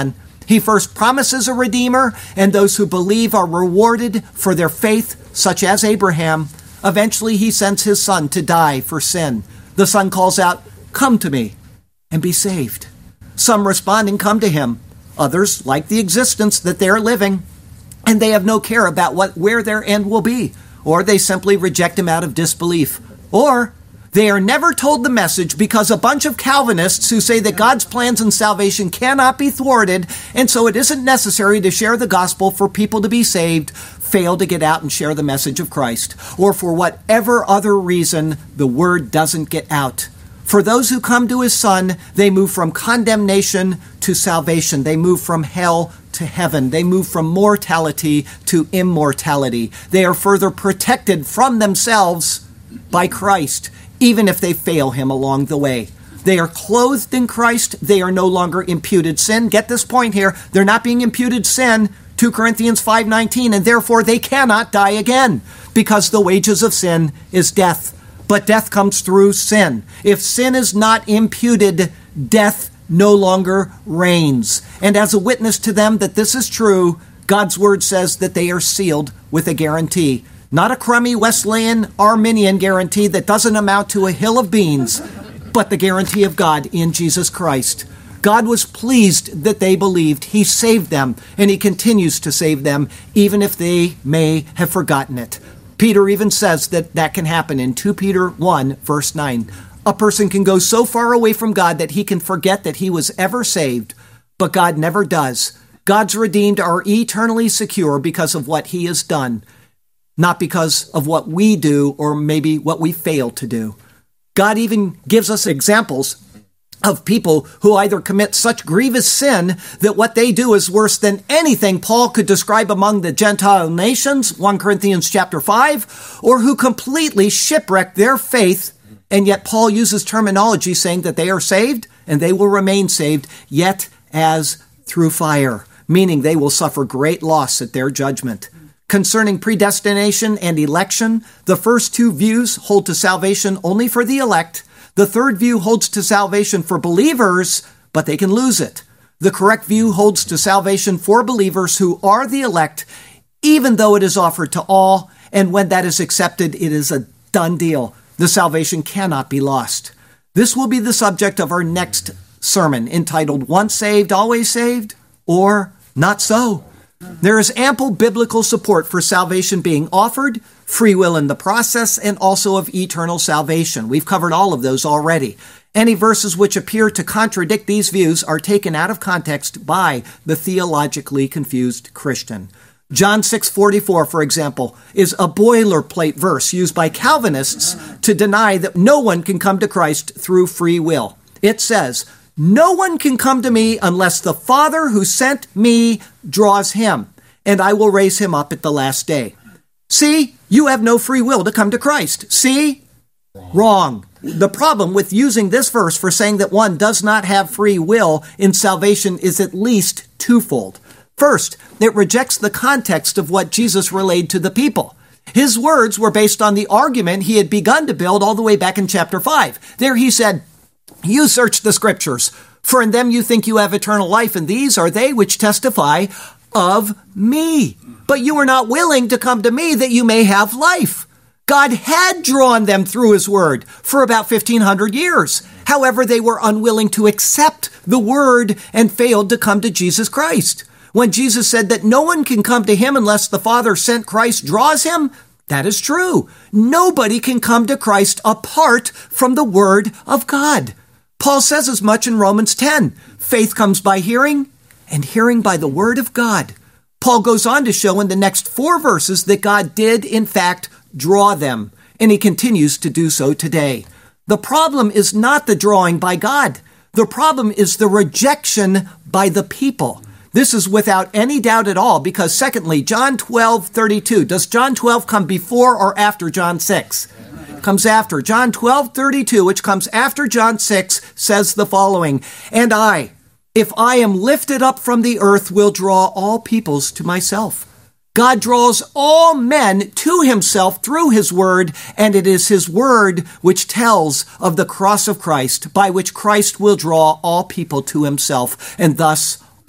He first promises a Redeemer, and those who believe are rewarded for their faith, such as Abraham. Eventually, he sends his Son to die for sin. The Son calls out, "Come to me and be saved." Some responding come to him. Others like the existence that they are living, and they have no care about where their end will be. Or they simply reject him out of disbelief. Or they are never told the message because a bunch of Calvinists who say that God's plans in salvation cannot be thwarted, and so it isn't necessary to share the gospel for people to be saved, fail to get out and share the message of Christ. Or for whatever other reason, the word doesn't get out. For those who come to his Son, they move from condemnation to salvation. They move from hell to heaven. They move from mortality to immortality. They are further protected from themselves by Christ, even if they fail him along the way. They are clothed in Christ. They are no longer imputed sin. Get this point here. They're not being imputed sin, 2 Corinthians 5:19, and therefore they cannot die again, because the wages of sin is death. But death comes through sin. If sin is not imputed, death no longer reigns. And as a witness to them that this is true, God's word says that they are sealed with a guarantee. Not a crummy Wesleyan Arminian guarantee that doesn't amount to a hill of beans, but the guarantee of God in Jesus Christ. God was pleased that they believed. He saved them, and he continues to save them, even if they may have forgotten it. Peter even says that can happen in 2 Peter 1, verse 9. A person can go so far away from God that he can forget that he was ever saved, but God never does. God's redeemed are eternally secure because of what he has done, not because of what we do or maybe what we fail to do. God even gives us examples of people who either commit such grievous sin that what they do is worse than anything Paul could describe among the Gentile nations, 1 Corinthians chapter 5, or who completely shipwreck their faith, and yet Paul uses terminology saying that they are saved and they will remain saved, yet as through fire, meaning they will suffer great loss at their judgment. Concerning predestination and election, the first two views hold to salvation only for the elect. The third view holds to salvation for believers, but they can lose it. The correct view holds to salvation for believers who are the elect, even though it is offered to all, and when that is accepted, it is a done deal. The salvation cannot be lost. This will be the subject of our next sermon, entitled Once Saved, Always Saved, or Not So. There is ample biblical support for salvation being offered, free will in the process, and also of eternal salvation. We've covered all of those already. Any verses which appear to contradict these views are taken out of context by the theologically confused Christian. John 6:44, for example, is a boilerplate verse used by Calvinists to deny that no one can come to Christ through free will. It says, "No one can come to me unless the Father who sent me draws him, and I will raise him up at the last day." See, you have no free will to come to Christ. See? Wrong. The problem with using this verse for saying that one does not have free will in salvation is at least twofold. First, it rejects the context of what Jesus relayed to the people. His words were based on the argument he had begun to build all the way back in chapter 5. There he said, "You search the scriptures, for in them you think you have eternal life, and these are they which testify of me. But you are not willing to come to me that you may have life." God had drawn them through his word for about 1,500 years. However, they were unwilling to accept the word and failed to come to Jesus Christ. When Jesus said that no one can come to him unless the Father sent Christ draws him, that is true. Nobody can come to Christ apart from the word of God. Paul says as much in Romans 10. Faith comes by hearing, and hearing by the word of God. Paul goes on to show in the next 4 verses that God did, in fact, draw them, and he continues to do so today. The problem is not the drawing by God. The problem is the rejection by the people. This is without any doubt at all, because secondly, John 12:32. Does John 12 come before or after John 6? It comes after. John 12:32, which comes after John 6, says the following, "And I, if I am lifted up from the earth, will draw all peoples to myself." God draws all men to himself through his word, and it is his word which tells of the cross of Christ, by which Christ will draw all people to himself, and thus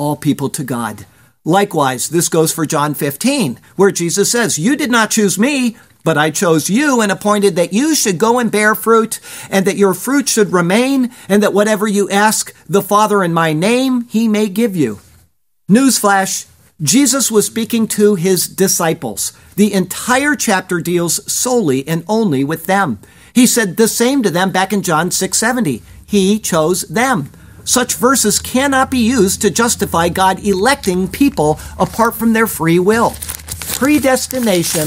all people to God. Likewise, this goes for John 15, where Jesus says, you did not choose me, but I chose you and appointed that you should go and bear fruit, and that your fruit should remain, and that whatever you ask the Father in my name, he may give you. Newsflash, Jesus was speaking to his disciples. The entire chapter deals solely and only with them. He said the same to them back in John 6:70. He chose them. Such verses cannot be used to justify God electing people apart from their free will. Predestination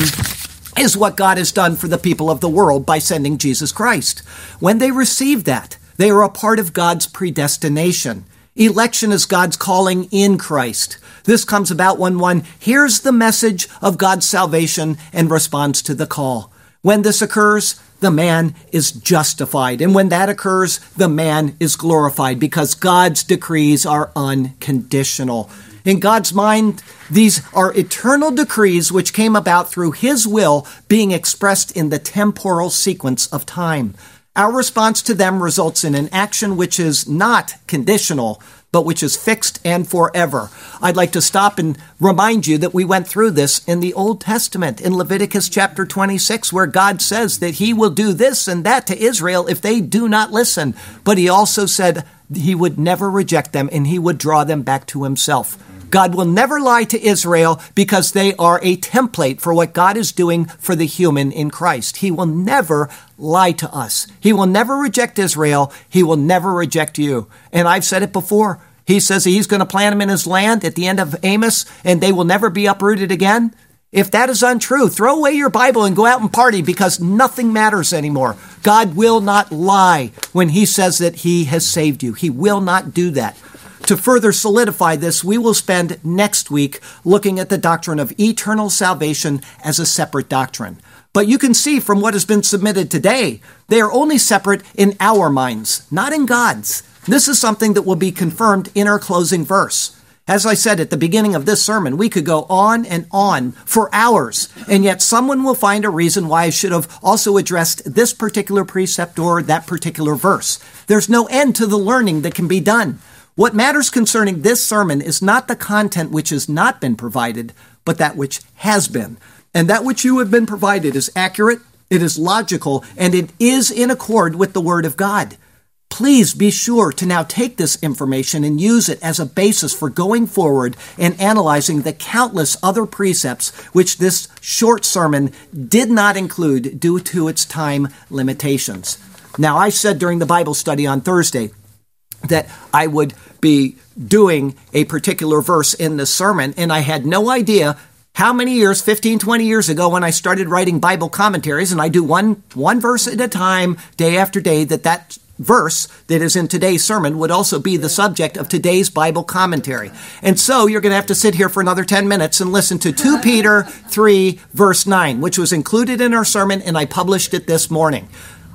is what God has done for the people of the world by sending Jesus Christ. When they receive that, they are a part of God's predestination. Election is God's calling in Christ. This comes about when one hears the message of God's salvation and responds to the call. When this occurs, the man is justified. And when that occurs, the man is glorified because God's decrees are unconditional. In God's mind, these are eternal decrees which came about through his will being expressed in the temporal sequence of time. Our response to them results in an action which is not conditional, but which is fixed and forever. I'd like to stop and remind you that we went through this in the Old Testament, in Leviticus chapter 26, where God says that he will do this and that to Israel if they do not listen. But he also said he would never reject them and he would draw them back to himself. God will never lie to Israel because they are a template for what God is doing for the human in Christ. He will never lie to us. He will never reject Israel. He will never reject you. And I've said it before. He says he's going to plant them in his land at the end of Amos, and they will never be uprooted again. If that is untrue, throw away your Bible and go out and party because nothing matters anymore. God will not lie when he says that he has saved you. He will not do that. To further solidify this, we will spend next week looking at the doctrine of eternal salvation as a separate doctrine. But you can see from what has been submitted today, they are only separate in our minds, not in God's. This is something that will be confirmed in our closing verse. As I said at the beginning of this sermon, we could go on and on for hours, and yet someone will find a reason why I should have also addressed this particular precept or that particular verse. There's no end to the learning that can be done. What matters concerning this sermon is not the content which has not been provided, but that which has been. And that which you have been provided is accurate, it is logical, and it is in accord with the Word of God. Please be sure to now take this information and use it as a basis for going forward and analyzing the countless other precepts which this short sermon did not include due to its time limitations. Now, I said during the Bible study on Thursday that I would be doing a particular verse in this sermon, and I had no idea how many years, 15, 20 years ago, when I started writing Bible commentaries, and I do one verse at a time, day after day, that verse that is in today's sermon would also be the subject of today's Bible commentary. And so you're going to have to sit here for another 10 minutes and listen to 2 Peter 3, verse 9, which was included in our sermon, and I published it this morning.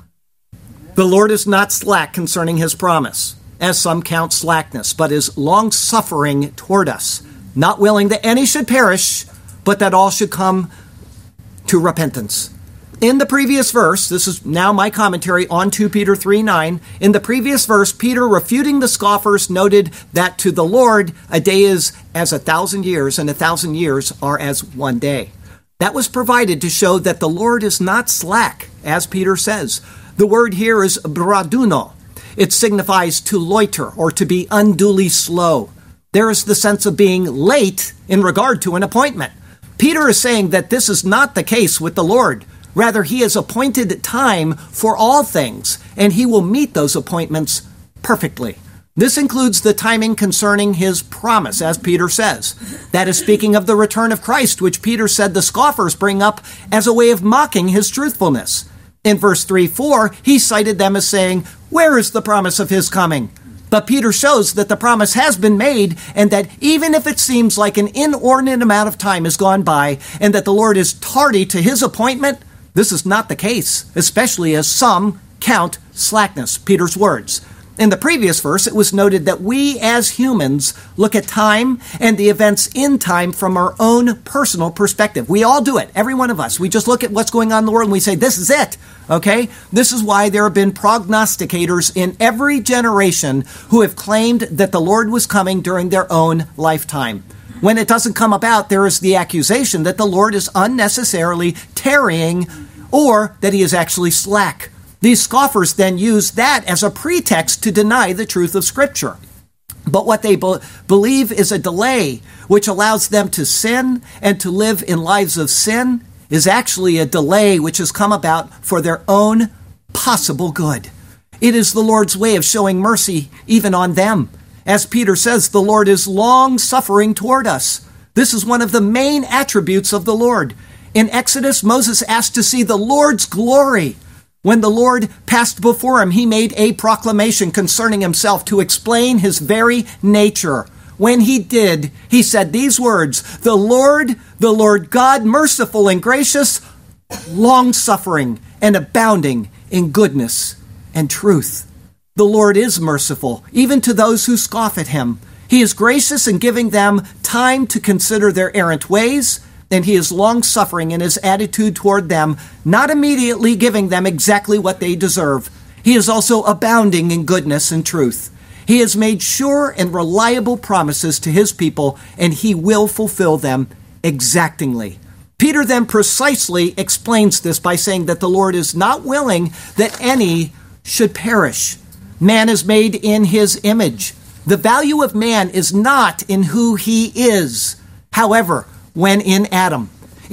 The Lord is not slack concerning his promise, as some count slackness, but is long-suffering toward us, not willing that any should perish, but that all should come to repentance. In the previous verse, this is now my commentary on 2 Peter 3:9. In the previous verse, Peter, refuting the scoffers, noted that to the Lord, a day is as 1,000 years, and 1,000 years are as one day. That was provided to show that the Lord is not slack, as Peter says. The word here is braduno. It signifies to loiter or to be unduly slow. There is the sense of being late in regard to an appointment. Peter is saying that this is not the case with the Lord. Rather, he has appointed time for all things, and he will meet those appointments perfectly. This includes the timing concerning his promise, as Peter says. That is speaking of the return of Christ, which Peter said the scoffers bring up as a way of mocking his truthfulness. In verse 3-4, he cited them as saying, "Where is the promise of his coming?" But Peter shows that the promise has been made, and that even if it seems like an inordinate amount of time has gone by, and that the Lord is tardy to his appointment, this is not the case, especially as some count slackness, Peter's words. In the previous verse, it was noted that we as humans look at time and the events in time from our own personal perspective. We all do it, every one of us. We just look at what's going on in the world and we say, this is it, okay? This is why there have been prognosticators in every generation who have claimed that the Lord was coming during their own lifetime. When it doesn't come about, there is the accusation that the Lord is unnecessarily tarrying or that he is actually slack. These scoffers then use that as a pretext to deny the truth of Scripture. But what they believe is a delay which allows them to sin and to live in lives of sin is actually a delay which has come about for their own possible good. It is the Lord's way of showing mercy even on them. As Peter says, the Lord is long-suffering toward us. This is one of the main attributes of the Lord. In Exodus, Moses asked to see the Lord's glory. When the Lord passed before him, he made a proclamation concerning himself to explain his very nature. When he did, he said these words, the Lord God, merciful and gracious, long-suffering and abounding in goodness and truth. The Lord is merciful, even to those who scoff at him. He is gracious in giving them time to consider their errant ways, and he is long-suffering in his attitude toward them, not immediately giving them exactly what they deserve. He is also abounding in goodness and truth. He has made sure and reliable promises to his people, and he will fulfill them exactingly. Peter then precisely explains this by saying that the Lord is not willing that any should perish. Man is made in his image. The value of man is not in who he is. However, when in Adam,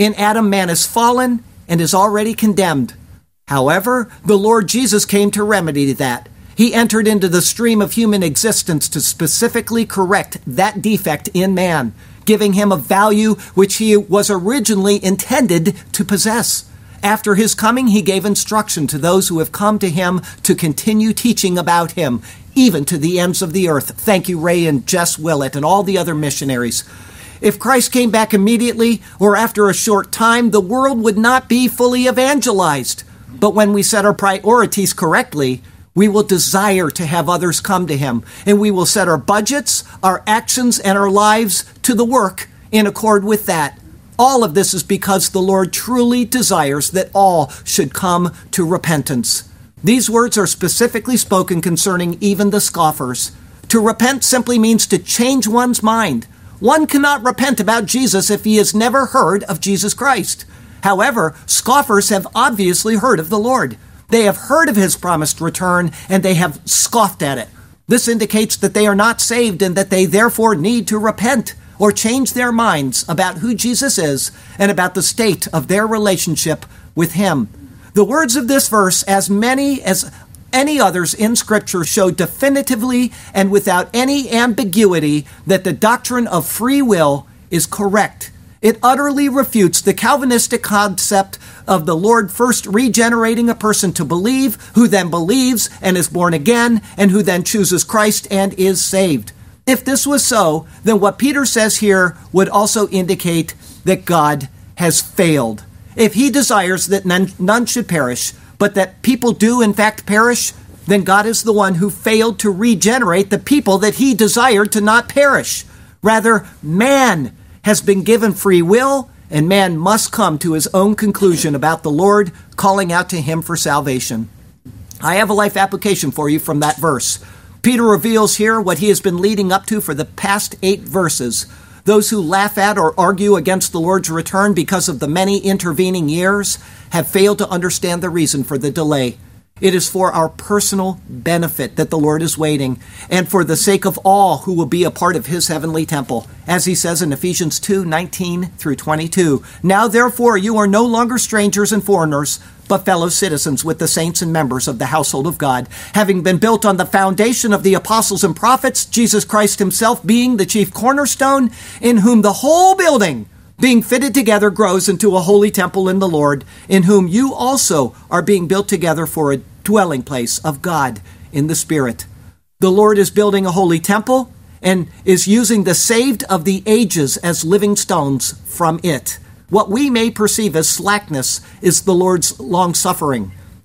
man is fallen and is already condemned. However, the Lord Jesus came to remedy that. He entered into the stream of human existence to specifically correct that defect in man, giving him a value which he was originally intended to possess. After his coming, he gave instruction to those who have come to him to continue teaching about him, even to the ends of the earth. Thank you, Ray and Jess Willett and all the other missionaries. If Christ came back immediately or after a short time, the world would not be fully evangelized. But when we set our priorities correctly, we will desire to have others come to him, and we will set our budgets, our actions, and our lives to the work in accord with that. All of this is because the Lord truly desires that all should come to repentance. These words are specifically spoken concerning even the scoffers. To repent simply means to change one's mind. One cannot repent about Jesus if he has never heard of Jesus Christ. However, scoffers have obviously heard of the Lord. They have heard of his promised return, and they have scoffed at it. This indicates that they are not saved and that they therefore need to repent or change their minds about who Jesus is and about the state of their relationship with him. The words of this verse, as many as any others in Scripture, show definitively and without any ambiguity that the doctrine of free will is correct. It utterly refutes the Calvinistic concept of the Lord first regenerating a person to believe, who then believes and is born again, and who then chooses Christ and is saved. If this was so, then what Peter says here would also indicate that God has failed. If he desires that none should perish, but that people do in fact perish, then God is the one who failed to regenerate the people that he desired to not perish. Rather, man has been given free will, and man must come to his own conclusion about the Lord, calling out to him for salvation. I have a life application for you from that verse. Peter reveals here what he has been leading up to for the past 8 verses. Those who laugh at or argue against the Lord's return because of the many intervening years have failed to understand the reason for the delay. It is for our personal benefit that the Lord is waiting, and for the sake of all who will be a part of his heavenly temple. As he says in Ephesians 2:19 through 22, "Now therefore you are no longer strangers and foreigners, but fellow citizens with the saints and members of the household of God, having been built on the foundation of the apostles and prophets, Jesus Christ himself being the chief cornerstone, in whom the whole building, being fitted together, grows into a holy temple in the Lord, in whom you also are being built together for a dwelling place of God in the Spirit." The Lord is building a holy temple and is using the saved of the ages as living stones from it. What we may perceive as slackness is the Lord's long-suffering.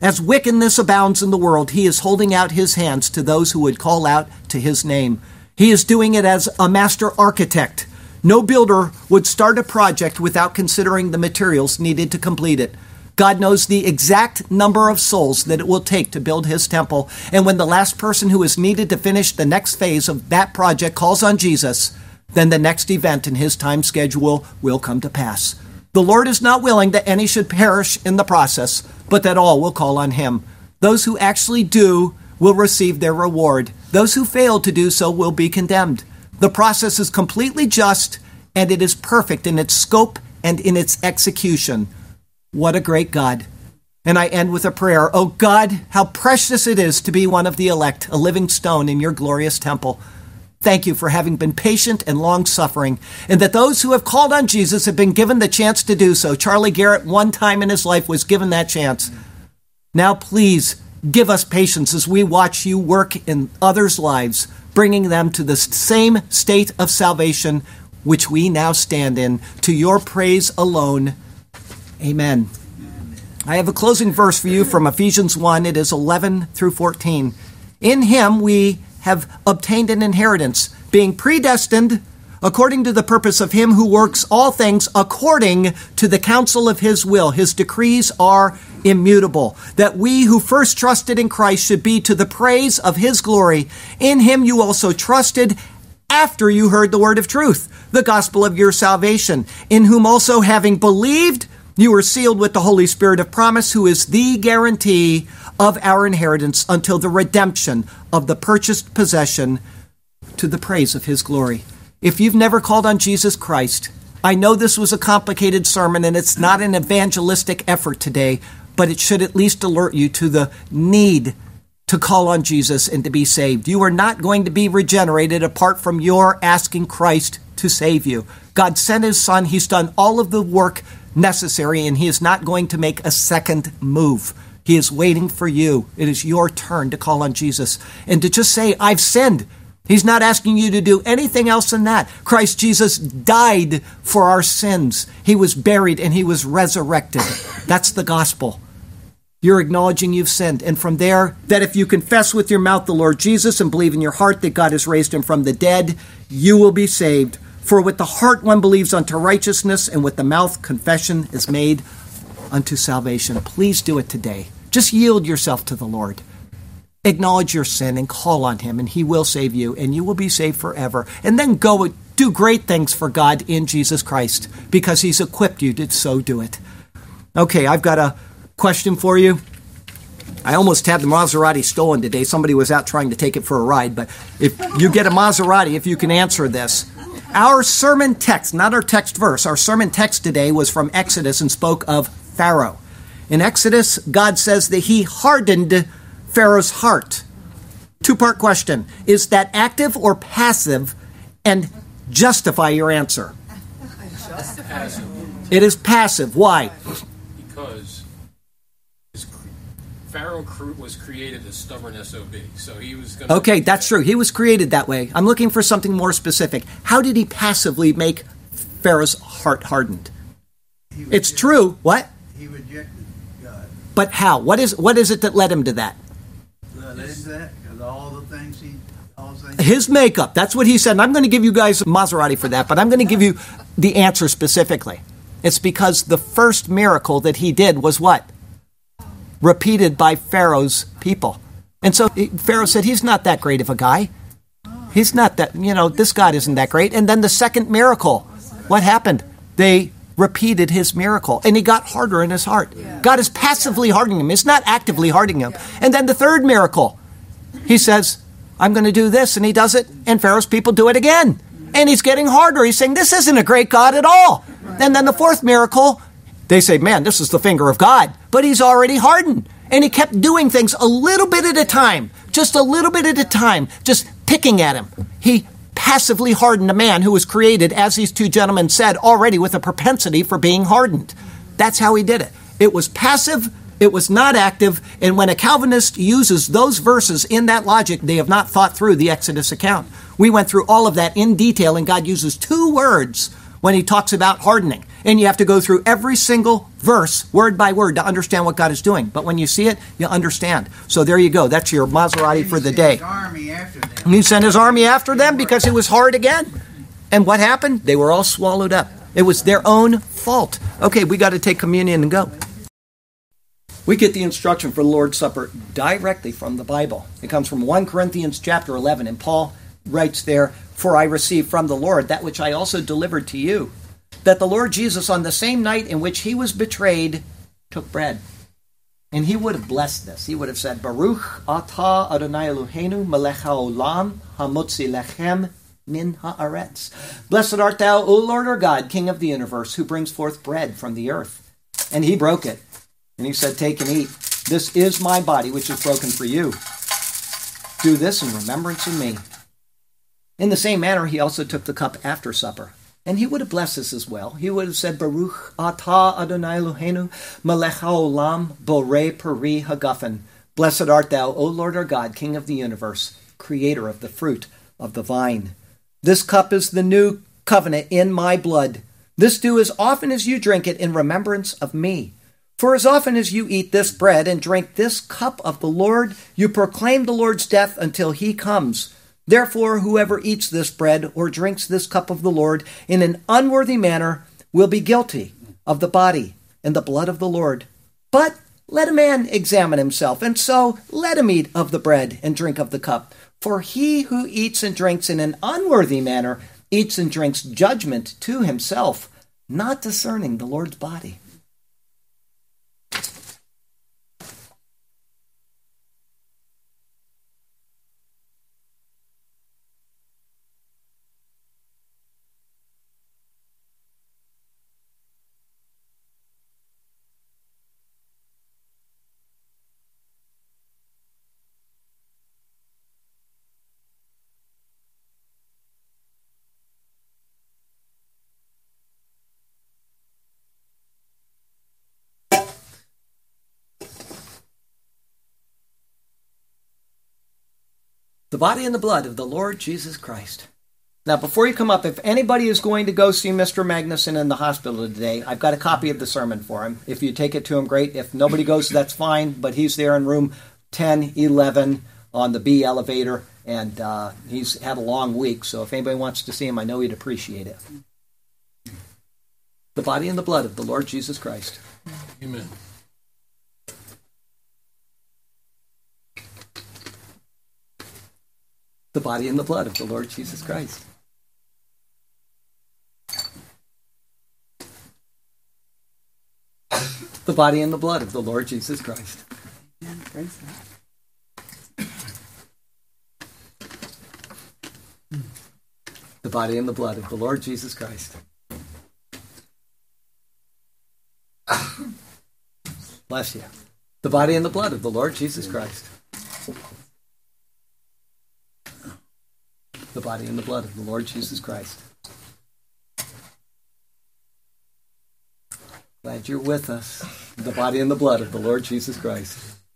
As wickedness abounds in the world, he is holding out his hands to those who would call out to his name. He is doing it as a master architect. No builder would start a project without considering the materials needed to complete it. God knows the exact number of souls that it will take to build his temple. And when the last person who is needed to finish the next phase of that project calls on Jesus, then the next event in his time schedule will come to pass. The Lord is not willing that any should perish in the process, but that all will call on him. Those who actually do will receive their reward. Those who fail to do so will be condemned. The process is completely just, and it is perfect in its scope and in its execution. What a great God. And I end with a prayer. Oh God, how precious it is to be one of the elect, a living stone in your glorious temple. Thank you for having been patient and long-suffering, and that those who have called on Jesus have been given the chance to do so. Charlie Garrett, one time in his life, was given that chance. Now please give us patience as we watch you work in others' lives, bringing them to the same state of salvation which we now stand in. To your praise alone. Amen. I have a closing verse for you from Ephesians 1. It is 11 through 14. In him we have obtained an inheritance, being predestined according to the purpose of him who works all things according to the counsel of his will. His decrees are immutable, that we who first trusted in Christ should be to the praise of his glory. In him you also trusted after you heard the word of truth, the gospel of your salvation, in whom also having believed, you were sealed with the Holy Spirit of promise, who is the guarantee of our inheritance until the redemption of the purchased possession, to the praise of his glory. If you've never called on Jesus Christ, I know this was a complicated sermon and it's not an evangelistic effort today, but it should at least alert you to the need to call on Jesus and to be saved. You are not going to be regenerated apart from your asking Christ to save you. God sent his son. He's done all of the work necessary, and he is not going to make a second move. He is waiting for you. It is your turn to call on Jesus and to just say, I've sinned. He's not asking you to do anything else than that. Christ Jesus died for our sins. He was buried and he was resurrected. That's the gospel. You're acknowledging you've sinned. And from there, that if you confess with your mouth the Lord Jesus and believe in your heart that God has raised him from the dead, you will be saved. For with the heart one believes unto righteousness, and with the mouth confession is made unto salvation. Please do it today. Just yield yourself to the Lord. Acknowledge your sin and call on him, and he will save you, and you will be saved forever. And then go do great things for God in Jesus Christ, because he's equipped you to so do it. Okay, I've got a question for you. I almost had the Maserati stolen today. Somebody was out trying to take it for a ride, but if you get a Maserati, if you can answer this. Our sermon text, not our text verse, our sermon text today was from Exodus and spoke of Pharaoh. In Exodus, God says that he hardened Pharaoh's heart. Two-part question. Is that active or passive? And justify your answer. Passive. It is passive. Why? Because Pharaoh was created a stubborn SOB, so he was going to... Okay, that's true. He was created that way. I'm looking for something more specific. How did he passively make Pharaoh's heart hardened? It's true. What? He rejected God. But how? What is it that led him to that? Led him to that because all the things His makeup. That's what he said. And I'm going to give you guys a Maserati for that, but I'm going to give you the answer specifically. It's because the first miracle that he did was what? Repeated by Pharaoh's people. And so Pharaoh said, he's not that great of a guy. He's not that, this God isn't that great. And then the second miracle, what happened? They repeated his miracle, and he got harder in his heart. God is passively hardening him. It's not actively hardening him. And then the third miracle, he says, I'm going to do this, and he does it, and Pharaoh's people do it again. And he's getting harder. He's saying, this isn't a great God at all. And then the fourth miracle, they say, man, this is the finger of God. But he's already hardened. And he kept doing things a little bit at a time, just a little bit at a time, just picking at him. He passively hardened a man who was created, as these two gentlemen said, already with a propensity for being hardened. That's how he did it. It was passive. It was not active. And when a Calvinist uses those verses in that logic, they have not thought through the Exodus account. We went through all of that in detail, and God uses two words when he talks about hardening. And you have to go through every single verse, word by word, to understand what God is doing. But when you see it, you understand. So there you go. That's your Maserati for the day. And he sent his army after them because it was hard again. And what happened? They were all swallowed up. It was their own fault. Okay, we got to take communion and go. We get the instruction for the Lord's Supper directly from the Bible. It comes from 1 Corinthians chapter 11, and Paul writes there, "For I received from the Lord that which I also delivered to you, that the Lord Jesus, on the same night in which he was betrayed, took bread. And he would have blessed this. He would have said, Baruch atah Adonai Eloheinu melech haolam hamotzi lechem min haaretz. Blessed art thou, O Lord our God, King of the universe, who brings forth bread from the earth. And he broke it. And he said, Take and eat. This is my body, which is broken for you. Do this in remembrance of me. In the same manner, he also took the cup after supper. And he would have blessed this as well. He would have said, Baruch atah Adonai Eloheinu melech haolam borei peri hagafen. Blessed art thou, O Lord our God, King of the universe, creator of the fruit of the vine. This cup is the new covenant in my blood. This do as often as you drink it in remembrance of me. For as often as you eat this bread and drink this cup of the Lord, you proclaim the Lord's death until he comes. Therefore, whoever eats this bread or drinks this cup of the Lord in an unworthy manner will be guilty of the body and the blood of the Lord. But let a man examine himself, and so let him eat of the bread and drink of the cup. For he who eats and drinks in an unworthy manner eats and drinks judgment to himself, not discerning the Lord's body. The body and the blood of the Lord Jesus Christ. Now, before you come up, if anybody is going to go see Mr. Magnuson in the hospital today, I've got a copy of the sermon for him. If you take it to him, great. If nobody goes, that's fine. But he's there in room 1011 on the B elevator, and he's had a long week. So if anybody wants to see him, I know he'd appreciate it. The body and the blood of the Lord Jesus Christ. Amen. The body and the blood of the Lord Jesus Christ. The body and the blood of the Lord Jesus Christ. The body and the blood of the Lord Jesus Christ. Bless you. The body and the blood of the Lord Jesus Christ. The body and the blood of the Lord Jesus Christ. Glad you're with us. The body and the blood of the Lord Jesus Christ.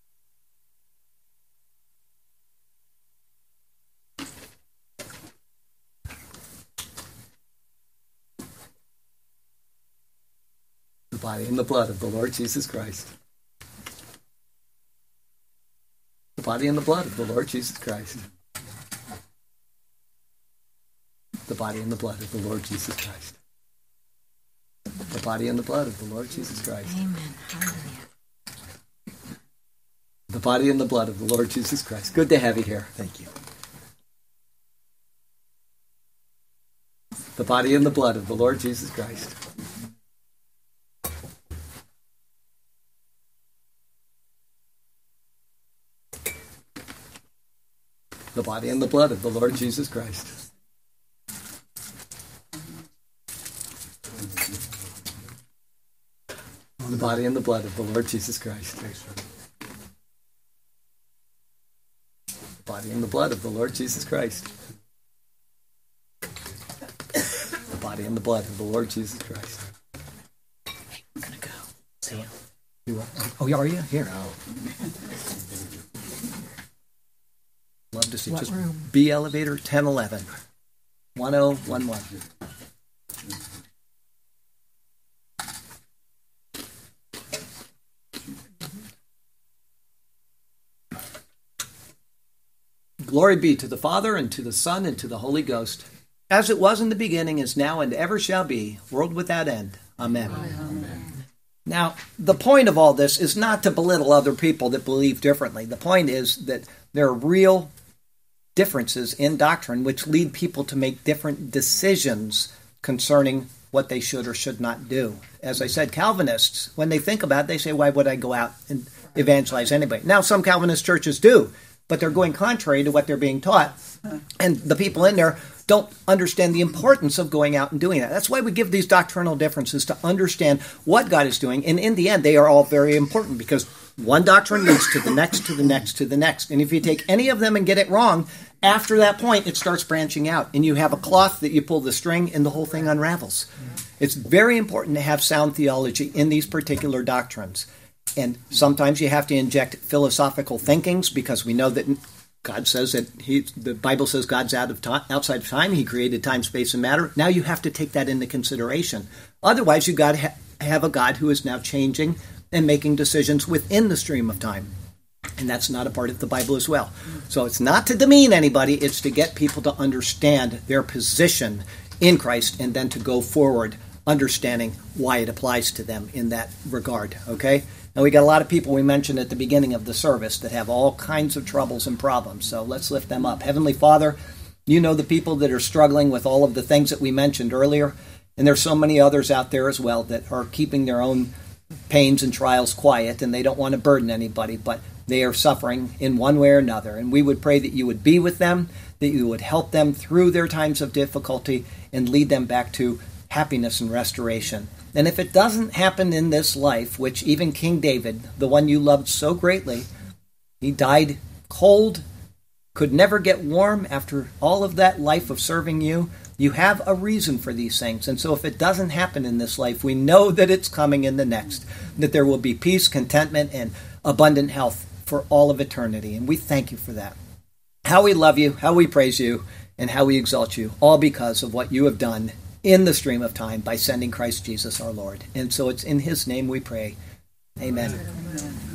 The body and the blood of the Lord Jesus Christ. The body and the blood of the Lord Jesus Christ. The body and the blood of the Lord Jesus Christ. The body and the blood of the Lord Jesus Christ. Amen. Hallelujah. The body and the blood of the Lord Jesus Christ. Good to have you here. Thank you. The body and the blood of the Lord Jesus Christ. The body and the blood of the Lord Jesus Christ. The body and the blood of the Lord Jesus Christ. The body and the blood of the Lord Jesus Christ. The body and the blood of the Lord Jesus Christ. Hey, we're going to go. See you. You are? Oh, are you? Here. Oh. Love to see. What Just room? B elevator 1011. 1011. Glory be to the Father, and to the Son, and to the Holy Ghost, as it was in the beginning, is now, and ever shall be, world without end. Amen. Amen. Now, the point of all this is not to belittle other people that believe differently. The point is that there are real differences in doctrine which lead people to make different decisions concerning what they should or should not do. As I said, Calvinists, when they think about it, they say, why would I go out and evangelize anybody? Now, some Calvinist churches do, but they're going contrary to what they're being taught. And the people in there don't understand the importance of going out and doing that. That's why we give these doctrinal differences, to understand what God is doing. And in the end, they are all very important, because one doctrine leads to the next, to the next, to the next. And if you take any of them and get it wrong, after that point, it starts branching out. And you have a cloth that you pull the string, and the whole thing unravels. It's very important to have sound theology in these particular doctrines. And sometimes you have to inject philosophical thinkings, because we know that God says that the Bible says God's outside of time. He created time, space, and matter. Now you have to take that into consideration. Otherwise, you've got to have a God who is now changing and making decisions within the stream of time. And that's not a part of the Bible as well. So it's not to demean anybody. It's to get people to understand their position in Christ, and then to go forward understanding why it applies to them in that regard. Okay? Now, we got a lot of people we mentioned at the beginning of the service that have all kinds of troubles and problems, so let's lift them up. Heavenly Father, you know the people that are struggling with all of the things that we mentioned earlier, and there's so many others out there as well that are keeping their own pains and trials quiet, and they don't want to burden anybody, but they are suffering in one way or another. And we would pray that you would be with them, that you would help them through their times of difficulty, and lead them back to happiness and restoration. And if it doesn't happen in this life, which even King David, the one you loved so greatly, he died cold, could never get warm after all of that life of serving you. You have a reason for these things. And so if it doesn't happen in this life, we know that it's coming in the next, that there will be peace, contentment, and abundant health for all of eternity. And we thank you for that. How we love you, how we praise you, and how we exalt you, all because of what you have done in the stream of time by sending Christ Jesus our Lord. And so it's in his name we pray. Amen. Amen.